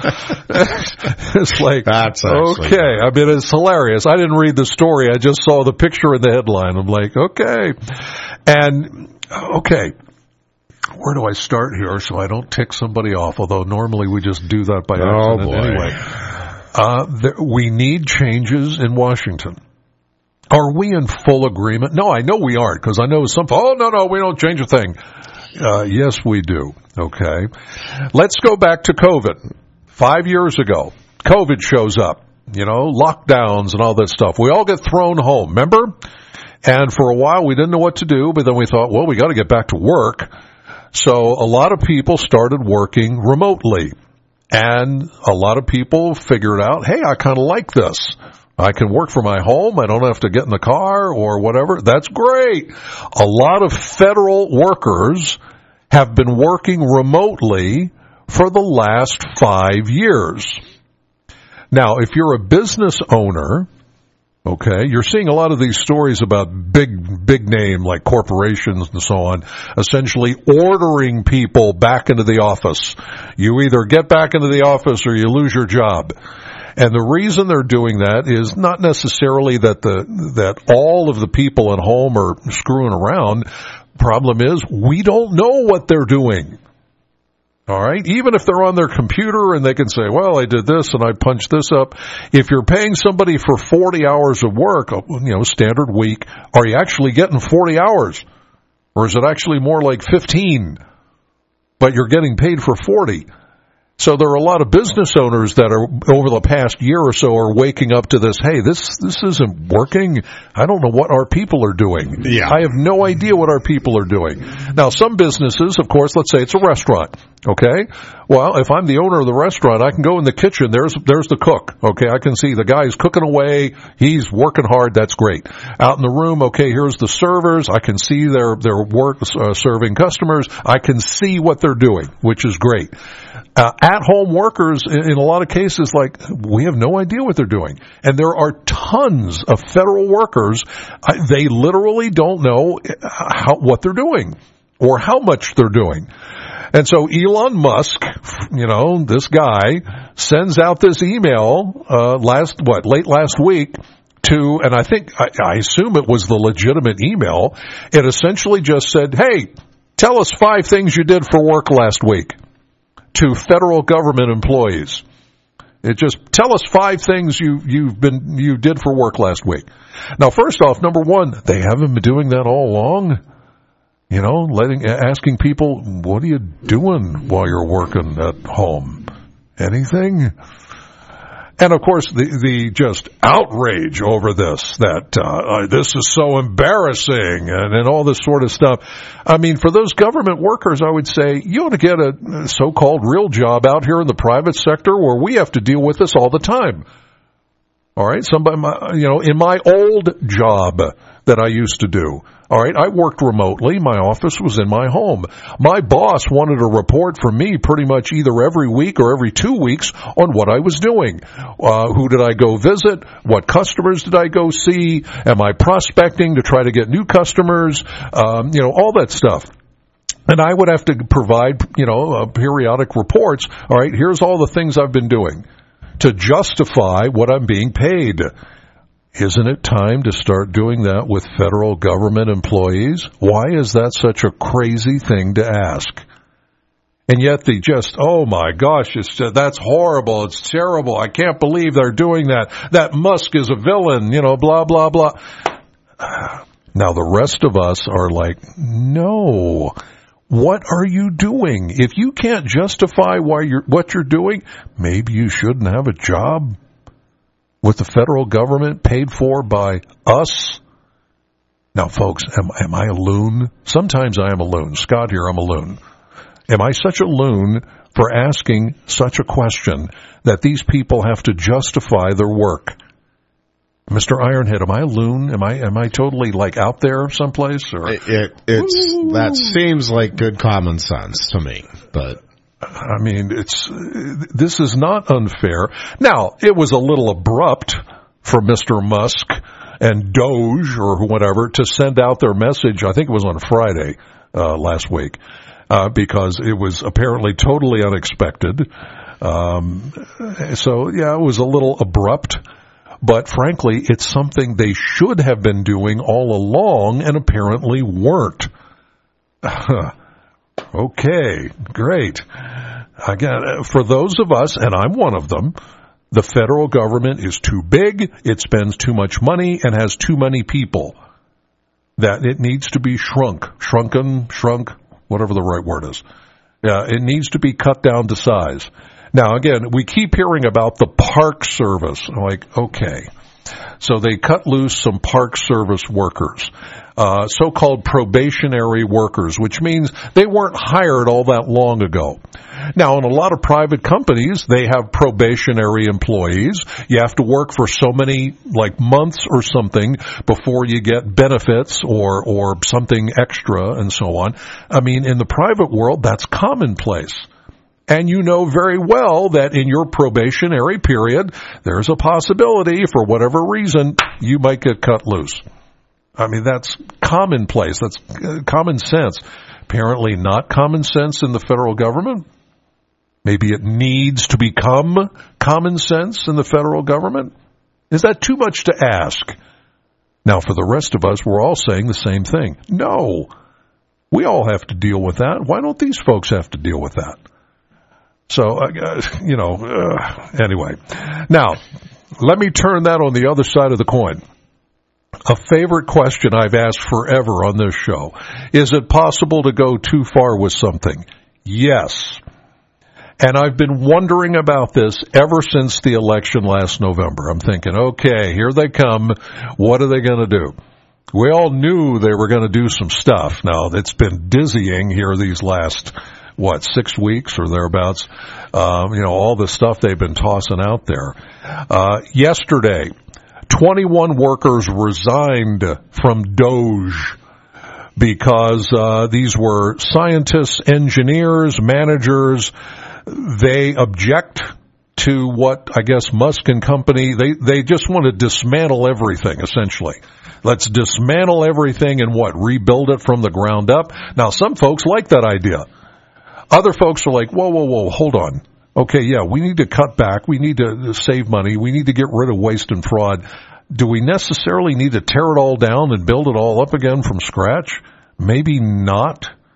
It's like, That's actually okay. good. I mean, it's hilarious. I didn't read the story. I just saw the picture in the headline. I'm like, okay. And, okay. Where do I start here so I don't tick somebody off? Although normally we just do that by Oh, accident boy. anyway. Uh, there, we need changes in Washington. Are we in full agreement? No, I know we aren't, because I know some, oh, no, no, we don't change a thing. Uh, yes, we do. Okay. Let's go back to COVID. Five years ago, COVID shows up, you know, lockdowns and all that stuff. We all get thrown home, remember? And for a while, we didn't know what to do, but then we thought, well, we got to get back to work. So a lot of people started working remotely. And a lot of people figured out, hey, I kind of like this. I can work from my home. I don't have to get in the car or whatever. That's great. A lot of federal workers have been working remotely for the last five years. Now, if you're a business owner, okay, you're seeing a lot of these stories about big, big name like corporations and so on, essentially ordering people back into the office. You either get back into the office or you lose your job. And the reason they're doing that is not necessarily that the, that all of the people at home are screwing around. Problem is, we don't know what they're doing. All right? Even if they're on their computer and they can say, well, I did this and I punched this up. If you're paying somebody for forty hours of work, you know, standard week, are you actually getting forty hours? Or is it actually more like fifteen? But you're getting paid for forty. So there are a lot of business owners that are, over the past year or so, are waking up to this, hey, this this isn't working. I don't know what our people are doing. Yeah. I have no idea what our people are doing. Now, some businesses, of course, let's say it's a restaurant, okay? Well, if I'm the owner of the restaurant, I can go in the kitchen. There's there's the cook, okay? I can see the guy's cooking away. He's working hard. That's great. Out in the room, okay, here's the servers. I can see their, their work uh, serving customers. I can see what they're doing, which is great. Uh, at-home workers, in, in a lot of cases, like, we have no idea what they're doing. And there are tons of federal workers, uh, they literally don't know how, what they're doing or how much they're doing. And so Elon Musk, you know, this guy, sends out this email uh, last, what, late last week to, and I think, I, I assume it was the legitimate email. It essentially just said, hey, tell us five things you did for work last week, to federal government employees. It just tell us five things you you've been you did for work last week. Now, first off, number one, they haven't been doing that all along. You know, letting asking people, what are you doing while you're working at home? Anything? And of course, the the just outrage over this, that uh, this is so embarrassing, and, and all this sort of stuff. I mean, for those government workers, I would say you ought to get a so-called real job out here in the private sector where we have to deal with this all the time. All right, somebody, you know, in my old job that I used to do. All right, I worked remotely. My office was in my home. My boss wanted a report from me pretty much either every week or every two weeks on what I was doing. Uh, who did I go visit? What customers did I go see? Am I prospecting to try to get new customers? Um, you know, all that stuff. And I would have to provide, you know, uh, periodic reports. All right, here's all the things I've been doing to justify what I'm being paid. Isn't it time to start doing that with federal government employees? Why is that such a crazy thing to ask? And yet they just, oh my gosh, it's just, that's horrible, it's terrible, I can't believe they're doing that. That Musk is a villain, you know, blah, blah, blah. Now the rest of us are like, no, what are you doing? If you can't justify why you're, what you're doing, maybe you shouldn't have a job with the federal government paid for by us. Now, folks, am, am I a loon? Sometimes I am a loon. Scott here, I'm a loon. Am I such a loon for asking such a question that these people have to justify their work? Mister Ironhead, am I a loon? Am I am I totally like out there someplace? Or it, it it's that seems like good common sense to me, but. I mean, it's this is not unfair. Now, it was a little abrupt for Mister Musk and Doge or whatever to send out their message. I think it was on Friday uh, last week uh, because it was apparently totally unexpected. Um, so, yeah, it was a little abrupt. But frankly, it's something they should have been doing all along and apparently weren't. Okay, great. Again, for those of us, and I'm one of them, the federal government is too big, it spends too much money, and has too many people. That it needs to be shrunk, shrunken, shrunk, whatever the right word is. Uh, it needs to be cut down to size. Now, again, we keep hearing about the Park Service. I'm like, okay. So they cut loose some Park Service workers. Uh, so-called probationary workers, which means they weren't hired all that long ago. Now, in a lot of private companies, they have probationary employees. You have to work for so many, like, months or something before you get benefits or, or something extra and so on. I mean, in the private world, that's commonplace. And you know very well that in your probationary period, there's a possibility, for whatever reason, you might get cut loose. I mean, that's commonplace. That's uh, common sense. Apparently not common sense in the federal government. Maybe it needs to become common sense in the federal government. Is that too much to ask? Now, for the rest of us, we're all saying the same thing. No. We all have to deal with that. Why don't these folks have to deal with that? So, uh, you know, uh, anyway. Now, let me turn that on the other side of the coin. A favorite question I've asked forever on this show. Is it possible to go too far with something? Yes. And I've been wondering about this ever since the election last November. I'm thinking, okay, here they come. What are they going to do? We all knew they were going to do some stuff. Now, it's been dizzying here these last, what, six weeks or thereabouts. Um, you know, all the stuff they've been tossing out there. Uh, yesterday, twenty-one workers resigned from Doge because uh, these were scientists, engineers, managers. They object to what, I guess, Musk and company, they, they just want to dismantle everything, essentially. Let's dismantle everything and what, rebuild it from the ground up? Now, some folks like that idea. Other folks are like, whoa, whoa, whoa, hold on. Okay, yeah, we need to cut back. We need to save money. We need to get rid of waste and fraud. Do we necessarily need to tear it all down and build it all up again from scratch? Maybe not.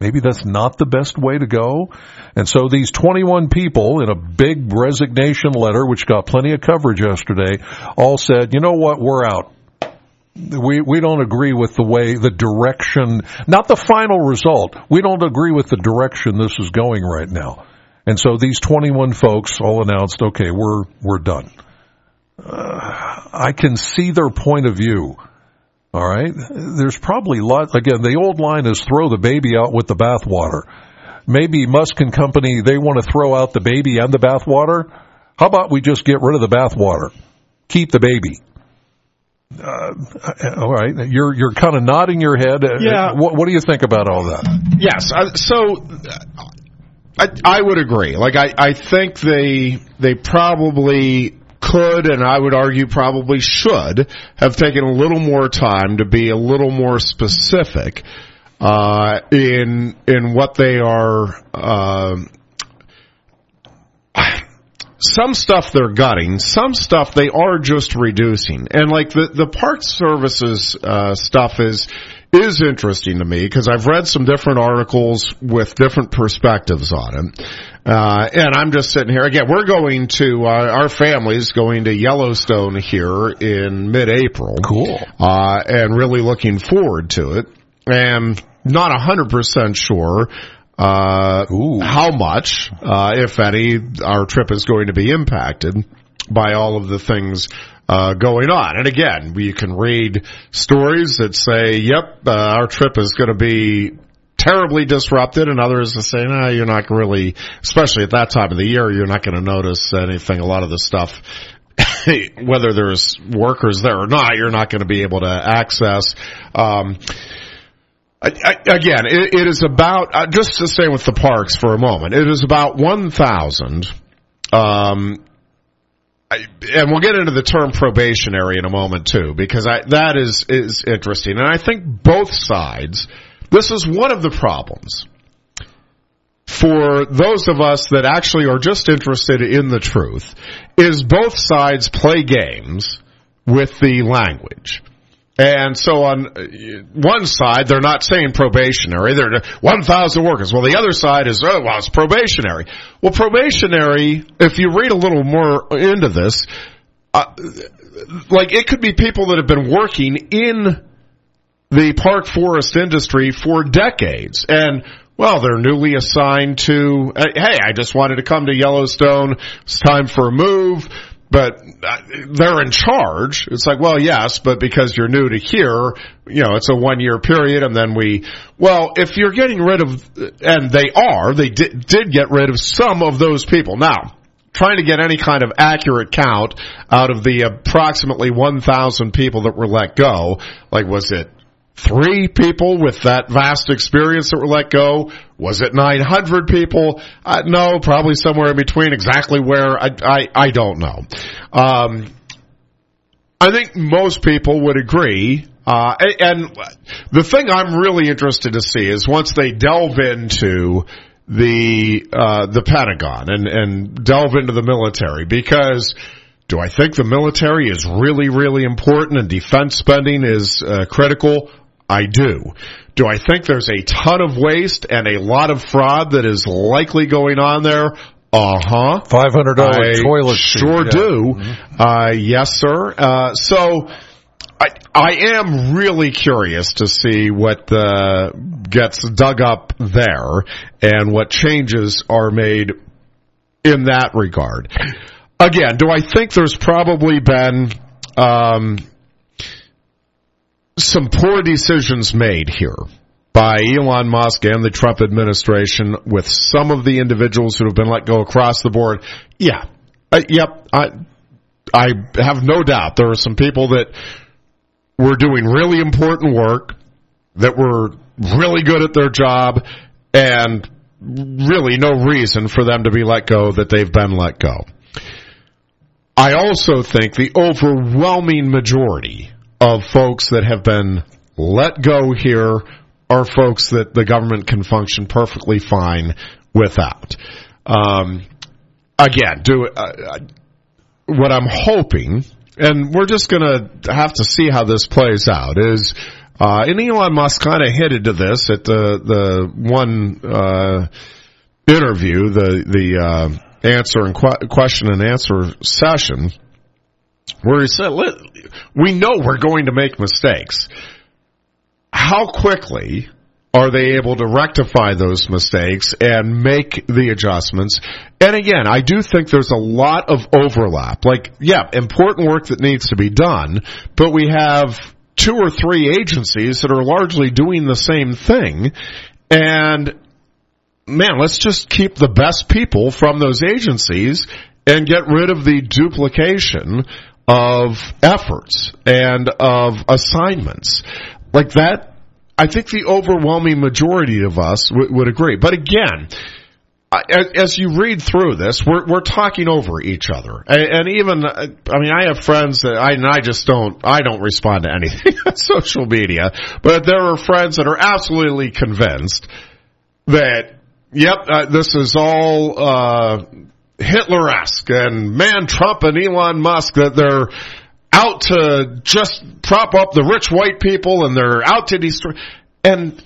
maybe that's not the best way to go. And so these twenty-one people in a big resignation letter, which got plenty of coverage yesterday, all said, you know what, we're out. We we don't agree with the way, the direction, not the final result. We don't agree with the direction this is going right now. And so these twenty-one folks all announced, okay, we're we're done. Uh, I can see their point of view. All right? There's probably lots, again, the old line is throw the baby out with the bathwater. Maybe Musk and company, they want to throw out the baby and the bathwater. How about we just get rid of the bathwater? Keep the baby. Uh, all right. You're, you're kind of nodding your head. Yeah. What, what do you think about all that? Yes. Uh, so I, I would agree. Like, I, I think they, they probably could, and I would argue probably should, have taken a little more time to be a little more specific uh, in in what they are. Uh, some stuff they're gutting, some stuff they are just reducing, and like the the Park Services uh, stuff is is interesting to me because I've read some different articles with different perspectives on it. Uh, and I'm just sitting here. Again, we're going to, uh, our family's going to Yellowstone here in mid-April. Cool. Uh, and really looking forward to it. And not one hundred percent sure, uh, Ooh. how much, uh, if any, our trip is going to be impacted by all of the things Uh, going on. And again, you can read stories that say, yep, uh, our trip is going to be terribly disrupted, and others that say, no, you're not really, especially at that time of the year, you're not going to notice anything. A lot of the stuff, whether there's workers there or not, you're not going to be able to access. Um, I, I, again, it, it is about, uh, just to stay with the parks for a moment, it is about one thousand, um, and we'll get into the term probationary in a moment too, because I, that is, is interesting. And I think both sides, this is one of the problems for those of us that actually are just interested in the truth, is both sides play games with the language. And so on one side, they're not saying probationary. They're one thousand workers. Well, the other side is, oh, well, it's probationary. Well, probationary, if you read a little more into this, uh, like it could be people that have been working in the park forest industry for decades. And, well, they're newly assigned to, hey, I just wanted to come to Yellowstone. It's time for a move. But they're in charge. It's like, well, yes, but because you're new to here, you know, it's a one-year period, and then we, well, if you're getting rid of, and they are, they did, did get rid of some of those people. Now, trying to get any kind of accurate count out of the approximately one thousand people that were let go, like, was it three people with that vast experience that were let go? Was it nine hundred people? Uh, no, probably somewhere in between. Exactly where, I, I, I don't know. Um, I think most people would agree. Uh, and the thing I'm really interested to see is once they delve into the, uh, the Pentagon and, and delve into the military, because do I think the military is really, really important and defense spending is uh, critical? I do. Do I think there's a ton of waste and a lot of fraud that is likely going on there? Uh-huh. five hundred dollars toilet seat. Sure yeah. do. Mm-hmm. Uh, yes, sir. Uh, so I, I am really curious to see what uh, gets dug up there and what changes are made in that regard. Again, do I think there's probably been um, some poor decisions made here by Elon Musk and the Trump administration with some of the individuals who have been let go across the board? Yeah. Uh, yep. I, I have no doubt there are some people that were doing really important work, that were really good at their job, and really no reason for them to be let go that they've been let go. I also think the overwhelming majority of folks that have been let go here are folks that the government can function perfectly fine without. Um, again, do uh, what I'm hoping, and we're just going to have to see how this plays out, is Uh, and Elon Musk kind of hinted to this at the, the one, uh, interview, the, the, uh, answer and qu- question and answer session, where he said, we know we're going to make mistakes. How quickly are they able to rectify those mistakes and make the adjustments? And again, I do think there's a lot of overlap. Like, yeah, important work that needs to be done, but we have two or three agencies that are largely doing the same thing. And man, let's just keep the best people from those agencies and get rid of the duplication of efforts and of assignments. Like that, I think the overwhelming majority of us w- would agree. But again, as, as you read through this, we're, we're talking over each other. And, and even, I mean, I have friends that I, and I just don't, I don't respond to anything on social media, but there are friends that are absolutely convinced that, yep, uh, this is all, uh, Hitler-esque, and man, Trump and Elon Musk, that they're out to just prop up the rich white people, and they're out to destroy. And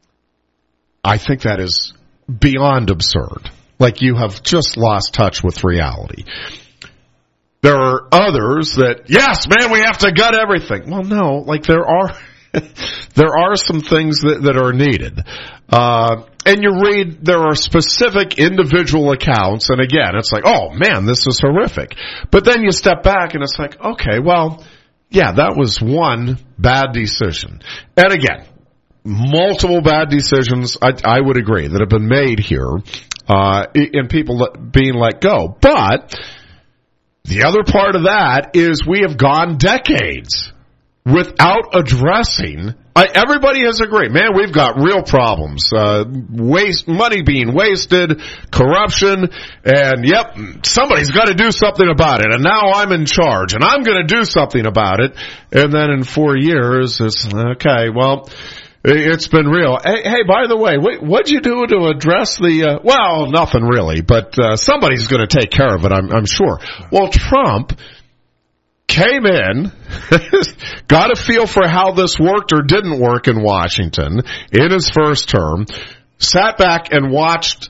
I think that is beyond absurd. Like, you have just lost touch with reality. There are others that, yes, man, we have to gut everything. Well, no, like there are, there are some things that, that are needed. Uh, and you read, there are specific individual accounts, and again, it's like, oh man, this is horrific. But then you step back and it's like, okay, well, yeah, that was one bad decision. And again, multiple bad decisions, I, I would agree, that have been made here, uh, and people being let go. But the other part of that is we have gone decades without addressing. I, everybody has agreed, man, we've got real problems. Uh, waste, money being wasted, corruption, and yep, somebody's got to do something about it. And now I'm in charge, and I'm going to do something about it. And then in four years, it's, okay, well, it's been real. Hey, hey, by the way, what, what'd you do to address the, uh, well, nothing really, but, uh, somebody's going to take care of it, I'm, I'm sure. Well, Trump came in, got a feel for how this worked or didn't work in Washington in his first term, sat back and watched,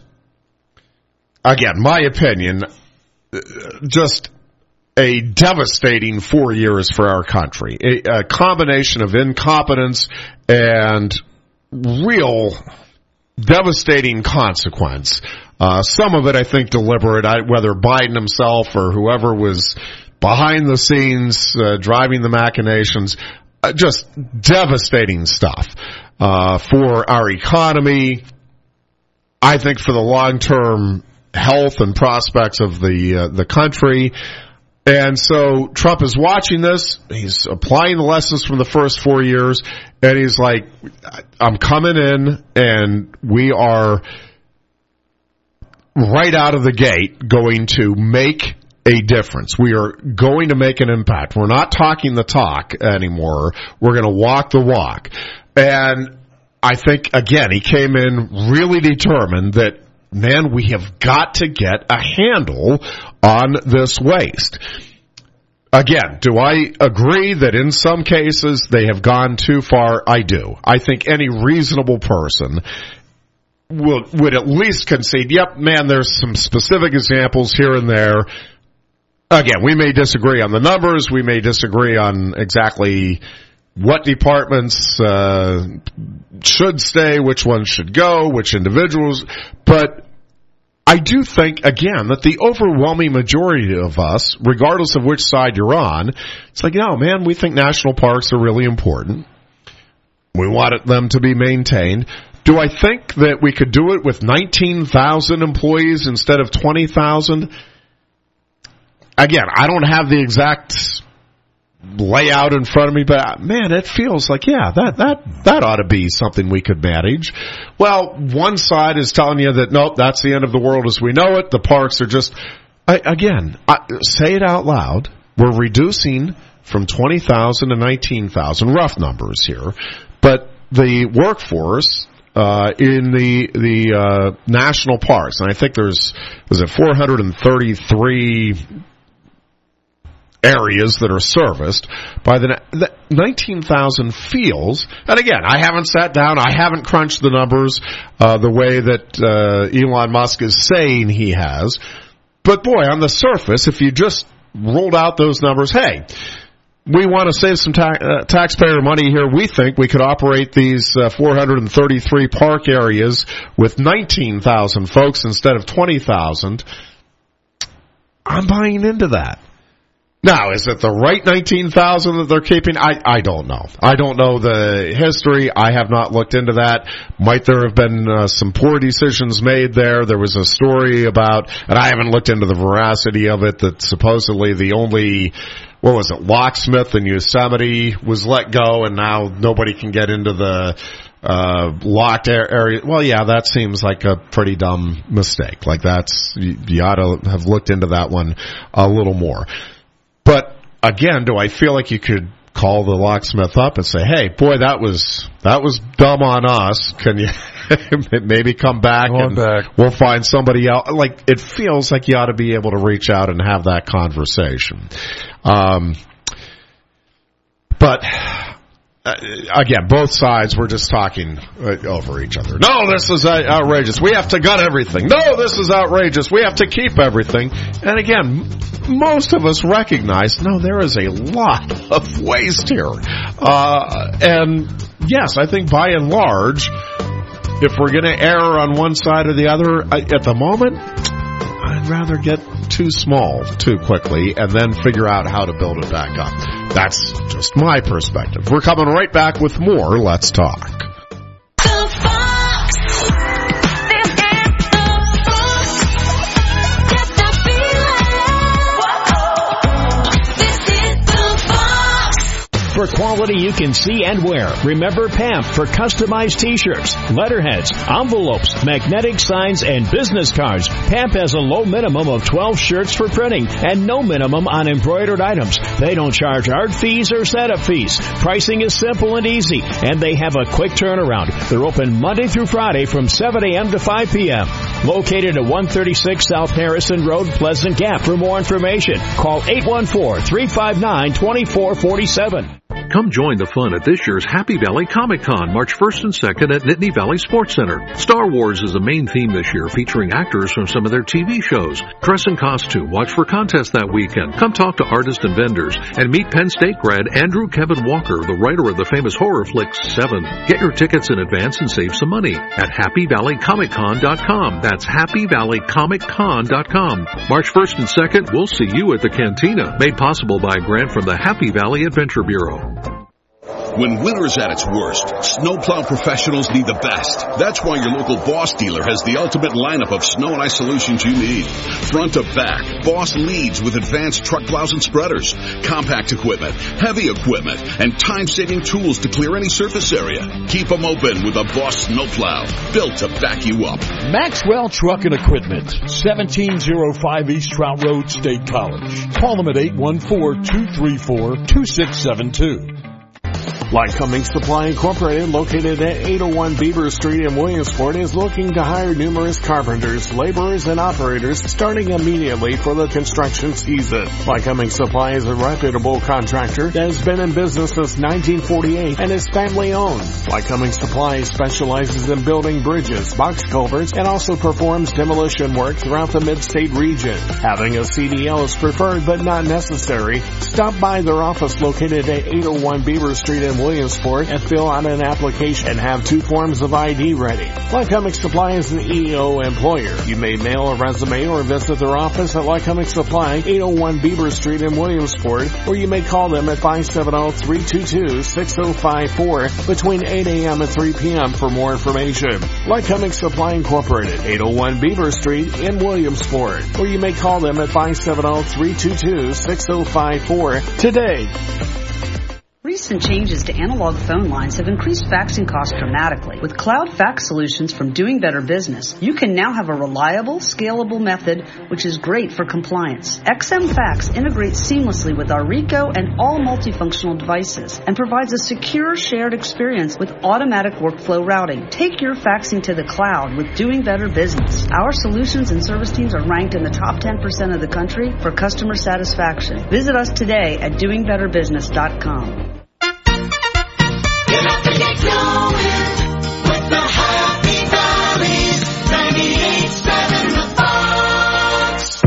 again, my opinion, just a devastating four years for our country. A, a combination of incompetence and real devastating consequence. Uh, some of it, I think, deliberate, I, whether Biden himself or whoever was behind the scenes, uh, driving the machinations, uh, just devastating stuff, uh, for our economy. I think for the long-term health and prospects of the, uh, the country. And so Trump is watching this, he's applying the lessons from the first four years, and he's like, I'm coming in, and we are right out of the gate going to make a difference. We are going to make an impact. We're not talking the talk anymore. We're going to walk the walk. And I think, again, he came in really determined that, man, we have got to get a handle on this waste. Again, do I agree that in some cases they have gone too far? I do. I think any reasonable person will, would at least concede, yep, man, there's some specific examples here and there. Again, we may disagree on the numbers. We may disagree on exactly what departments uh, should stay, which ones should go, which individuals. But I do think, again, that the overwhelming majority of us, regardless of which side you're on, it's like, no, man, we think national parks are really important. We want them to be maintained. Do I think that we could do it with nineteen thousand employees instead of twenty thousand? Again, I don't have the exact layout in front of me, but man, it feels like, yeah, that, that, that ought to be something we could manage. Well, one side is telling you that, nope, that's the end of the world as we know it. The parks are just, I, again, I, say it out loud. We're reducing from twenty thousand to nineteen thousand, rough numbers here, but the workforce, uh, in the, the, uh, national parks, and I think there's, was it four hundred thirty-three areas that are serviced by the, the nineteen thousand feels, and again, I haven't sat down, I haven't crunched the numbers uh, the way that uh, Elon Musk is saying he has, but boy, on the surface, if you just rolled out those numbers, hey, we want to save some ta- uh, taxpayer money here. We think we could operate these uh, four hundred thirty-three park areas with nineteen thousand folks instead of twenty thousand. I'm buying into that. Now, is it the right nineteen thousand that they're keeping? I, I don't know. I don't know the history. I have not looked into that. Might there have been uh, some poor decisions made there? There was a story about, and I haven't looked into the veracity of it, that supposedly the only, what was it, locksmith in Yosemite was let go, and now nobody can get into the uh locked area. Well, yeah, that seems like a pretty dumb mistake. Like, that's, you, you ought to have looked into that one a little more. But again, do I feel like you could call the locksmith up and say, hey, boy, that was that was dumb on us. Can you maybe come back and back. we'll find somebody else? Like, it feels like you ought to be able to reach out and have that conversation. Um, but Uh, again, both sides were just talking uh, over each other. No, this is uh, outrageous. We have to gut everything. No, this is outrageous. We have to keep everything. And again, most of us recognize, no, there is a lot of waste here. Uh, and yes, I think by and large, if we're going to err on one side or the other, I, at the moment, I'd rather get too small too quickly and then figure out how to build it back up. That's just my perspective. We're coming right back with more Let's Talk. For quality you can see and wear, remember P A M P for customized t-shirts, letterheads, envelopes, magnetic signs, and business cards. P A M P has a low minimum of twelve shirts for printing and no minimum on embroidered items. They don't charge art fees or setup fees. Pricing is simple and easy, and they have a quick turnaround. They're open Monday through Friday from seven a.m. to five p.m. Located at one thirty-six South Harrison Road, Pleasant Gap. For more information, call eight one four, three five nine, two four four seven. Come join the fun at this year's Happy Valley Comic Con, March first and second at Nittany Valley Sports Center. Star Wars is the main theme this year, featuring actors from some of their T V shows. Dress in costume, watch for contests that weekend. Come talk to artists and vendors, and meet Penn State grad Andrew Kevin Walker, the writer of the famous horror flick Seven. Get your tickets in advance and save some money at happy valley comic con dot com. That's happy valley comic con dot com. March first and second, we'll see you at the Cantina, made possible by a grant from the Happy Valley Adventure Bureau. When winter's at its worst, snowplow professionals need the best. That's why your local Boss dealer has the ultimate lineup of snow and ice solutions you need. Front to back, Boss leads with advanced truck plows and spreaders, compact equipment, heavy equipment, and time-saving tools to clear any surface area. Keep them open with a Boss snowplow, built to back you up. Maxwell Truck and Equipment, seventeen oh five East Trout Road, State College. Call them at eight one four, two three four, two six seven two. Lycoming Supply Incorporated, located at eight oh one Beaver Street in Williamsport, is looking to hire numerous carpenters, laborers, and operators starting immediately for the construction season. Lycoming Supply is a reputable contractor that has been in business since nineteen forty-eight and is family owned. Lycoming Supply specializes in building bridges, box culverts, and also performs demolition work throughout the mid-state region. Having a C D L is preferred but not necessary. Stop by their office located at eight oh one Beaver Street in Williamsport and fill out an application and have two forms of I D ready. Lycoming Supply is an E O employer. You may mail a resume or visit their office at Lycoming Supply, eight oh one Beaver Street in Williamsport, or you may call them at five seven zero, three two two, six zero five four between eight a.m. and three p.m. for more information. Lycoming Supply Incorporated, eight oh one Beaver Street in Williamsport, or you may call them at five seven zero, three two two, six zero five four today. Reset. recent changes to analog phone lines have increased faxing costs dramatically. With cloud fax solutions from Doing Better Business, you can now have a reliable, scalable method, which is great for compliance. X M Fax integrates seamlessly with our Rico and all multifunctional devices and provides a secure shared experience with automatic workflow routing. Take your faxing to the cloud with Doing Better Business. Our solutions and service teams are ranked in the top ten percent of the country for customer satisfaction. Visit us today at doing better business dot com. Get up and get going with the Happy Valleys, ninety-eight point seven The Fox.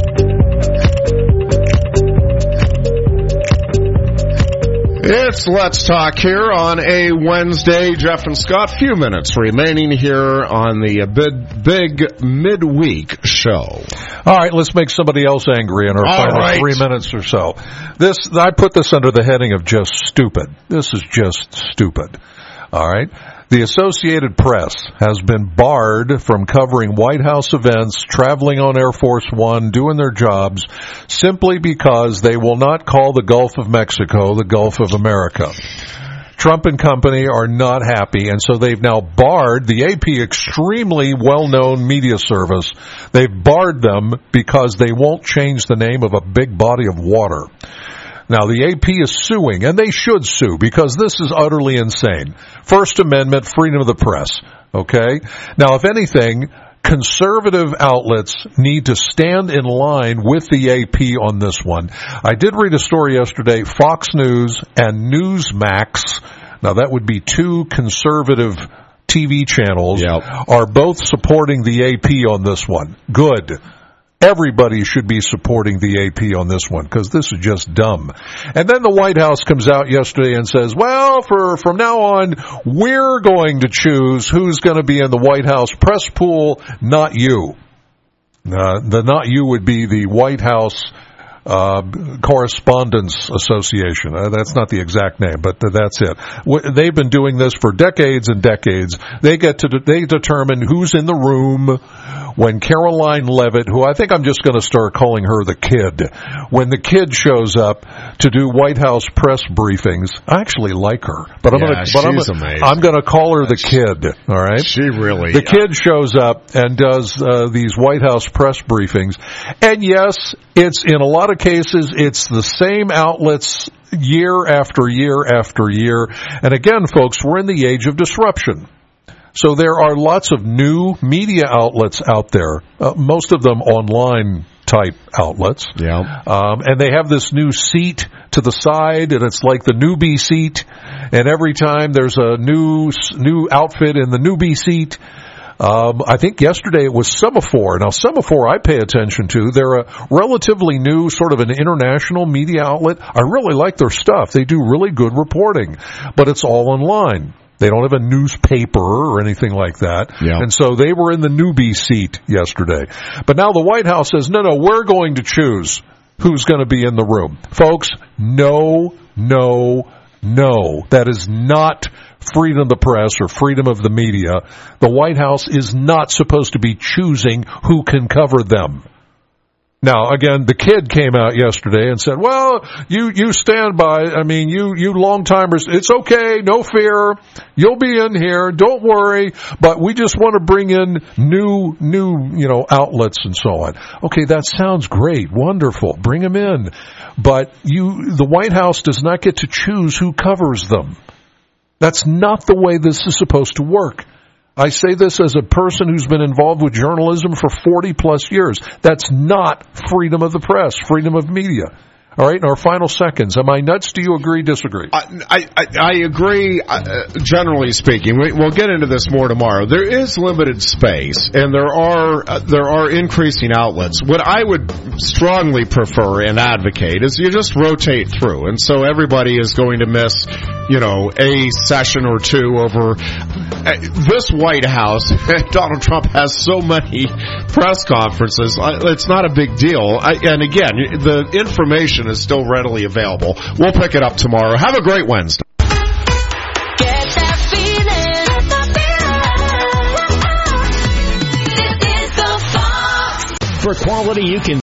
It's Let's Talk here on a Wednesday. Jeff and Scott, few minutes remaining here on the big, big midweek show. All right, let's make somebody else angry in our All final right. three minutes or so. This, I put this under the heading of just stupid. This is just stupid. All right. The Associated Press has been barred from covering White House events, traveling on Air Force One, doing their jobs, simply because they will not call the Gulf of Mexico the Gulf of America. Trump and company are not happy, and so they've now barred the A P, extremely well-known media service. They've barred them because they won't change the name of a big body of water. Now, the A P is suing, and they should sue, because this is utterly insane. First Amendment, freedom of the press, okay? Now, if anything, conservative outlets need to stand in line with the A P on this one. I did read a story yesterday, Fox News and Newsmax, now that would be two conservative T V channels, Yep. are both supporting the A P on this one. Good. Everybody should be supporting the A P on this one, because this is just dumb. And then the White House comes out yesterday and says, well, for from now on, we're going to choose who's going to be in the White House press pool, not you. Uh, the not you would be the White House uh, Correspondents Association. Uh, that's not the exact name, but th- that's it. W- they've been doing this for decades and decades. They get to de- they determine who's in the room. When Caroline Levitt, who I think I'm just going to start calling her the kid, when the kid shows up to do White House press briefings, I actually like her, but I'm Yeah, going to, but I'm, she's gonna- amazing. I'm going to call her the kid. All right, She really... the kid shows up and does uh, these White House press briefings, and yes, it's in a lot of cases it's the same outlets year after year after year. And again, folks, we're in the age of disruption. So there are lots of new media outlets out there, uh, most of them online type outlets. Yeah. Um, and they have this new seat to the side, and it's like the newbie seat. And every time there's a new new outfit in the newbie seat. Um, I think yesterday it was Semaphore. Now, Semaphore I pay attention to. They're a relatively new, sort of an international media outlet. I really like their stuff. They do really good reporting, but it's all online. They don't have a newspaper or anything like that. Yeah. And so they were in the newbie seat yesterday. But now the White House says, no, no, we're going to choose who's going to be in the room. Folks, no, no, no. That is not freedom of the press or freedom of the media. The White House is not supposed to be choosing who can cover them. Now, again, the kid came out yesterday and said, well, you, you stand by, I mean, you, you long-timers, it's okay, no fear, you'll be in here, don't worry, but we just want to bring in new, new, you know, outlets and so on. Okay, that sounds great, wonderful, bring them in. But you, the White House does not get to choose who covers them. That's not the way this is supposed to work. I say this as a person who's been involved with journalism for forty plus years. That's not freedom of the press, freedom of media. All right, in our final seconds, am I nuts? Do you agree, disagree? I, I, I agree, uh, generally speaking. We, we'll get into this more tomorrow. There is limited space, and there are uh, there are increasing outlets. What I would strongly prefer and advocate is you just rotate through, and so everybody is going to miss, you know, a session or two over uh, this White House. Donald Trump has so many press conferences. Uh, it's not a big deal. I, and again, the information is still readily available. We'll pick it up tomorrow. Have a great Wednesday. For quality you can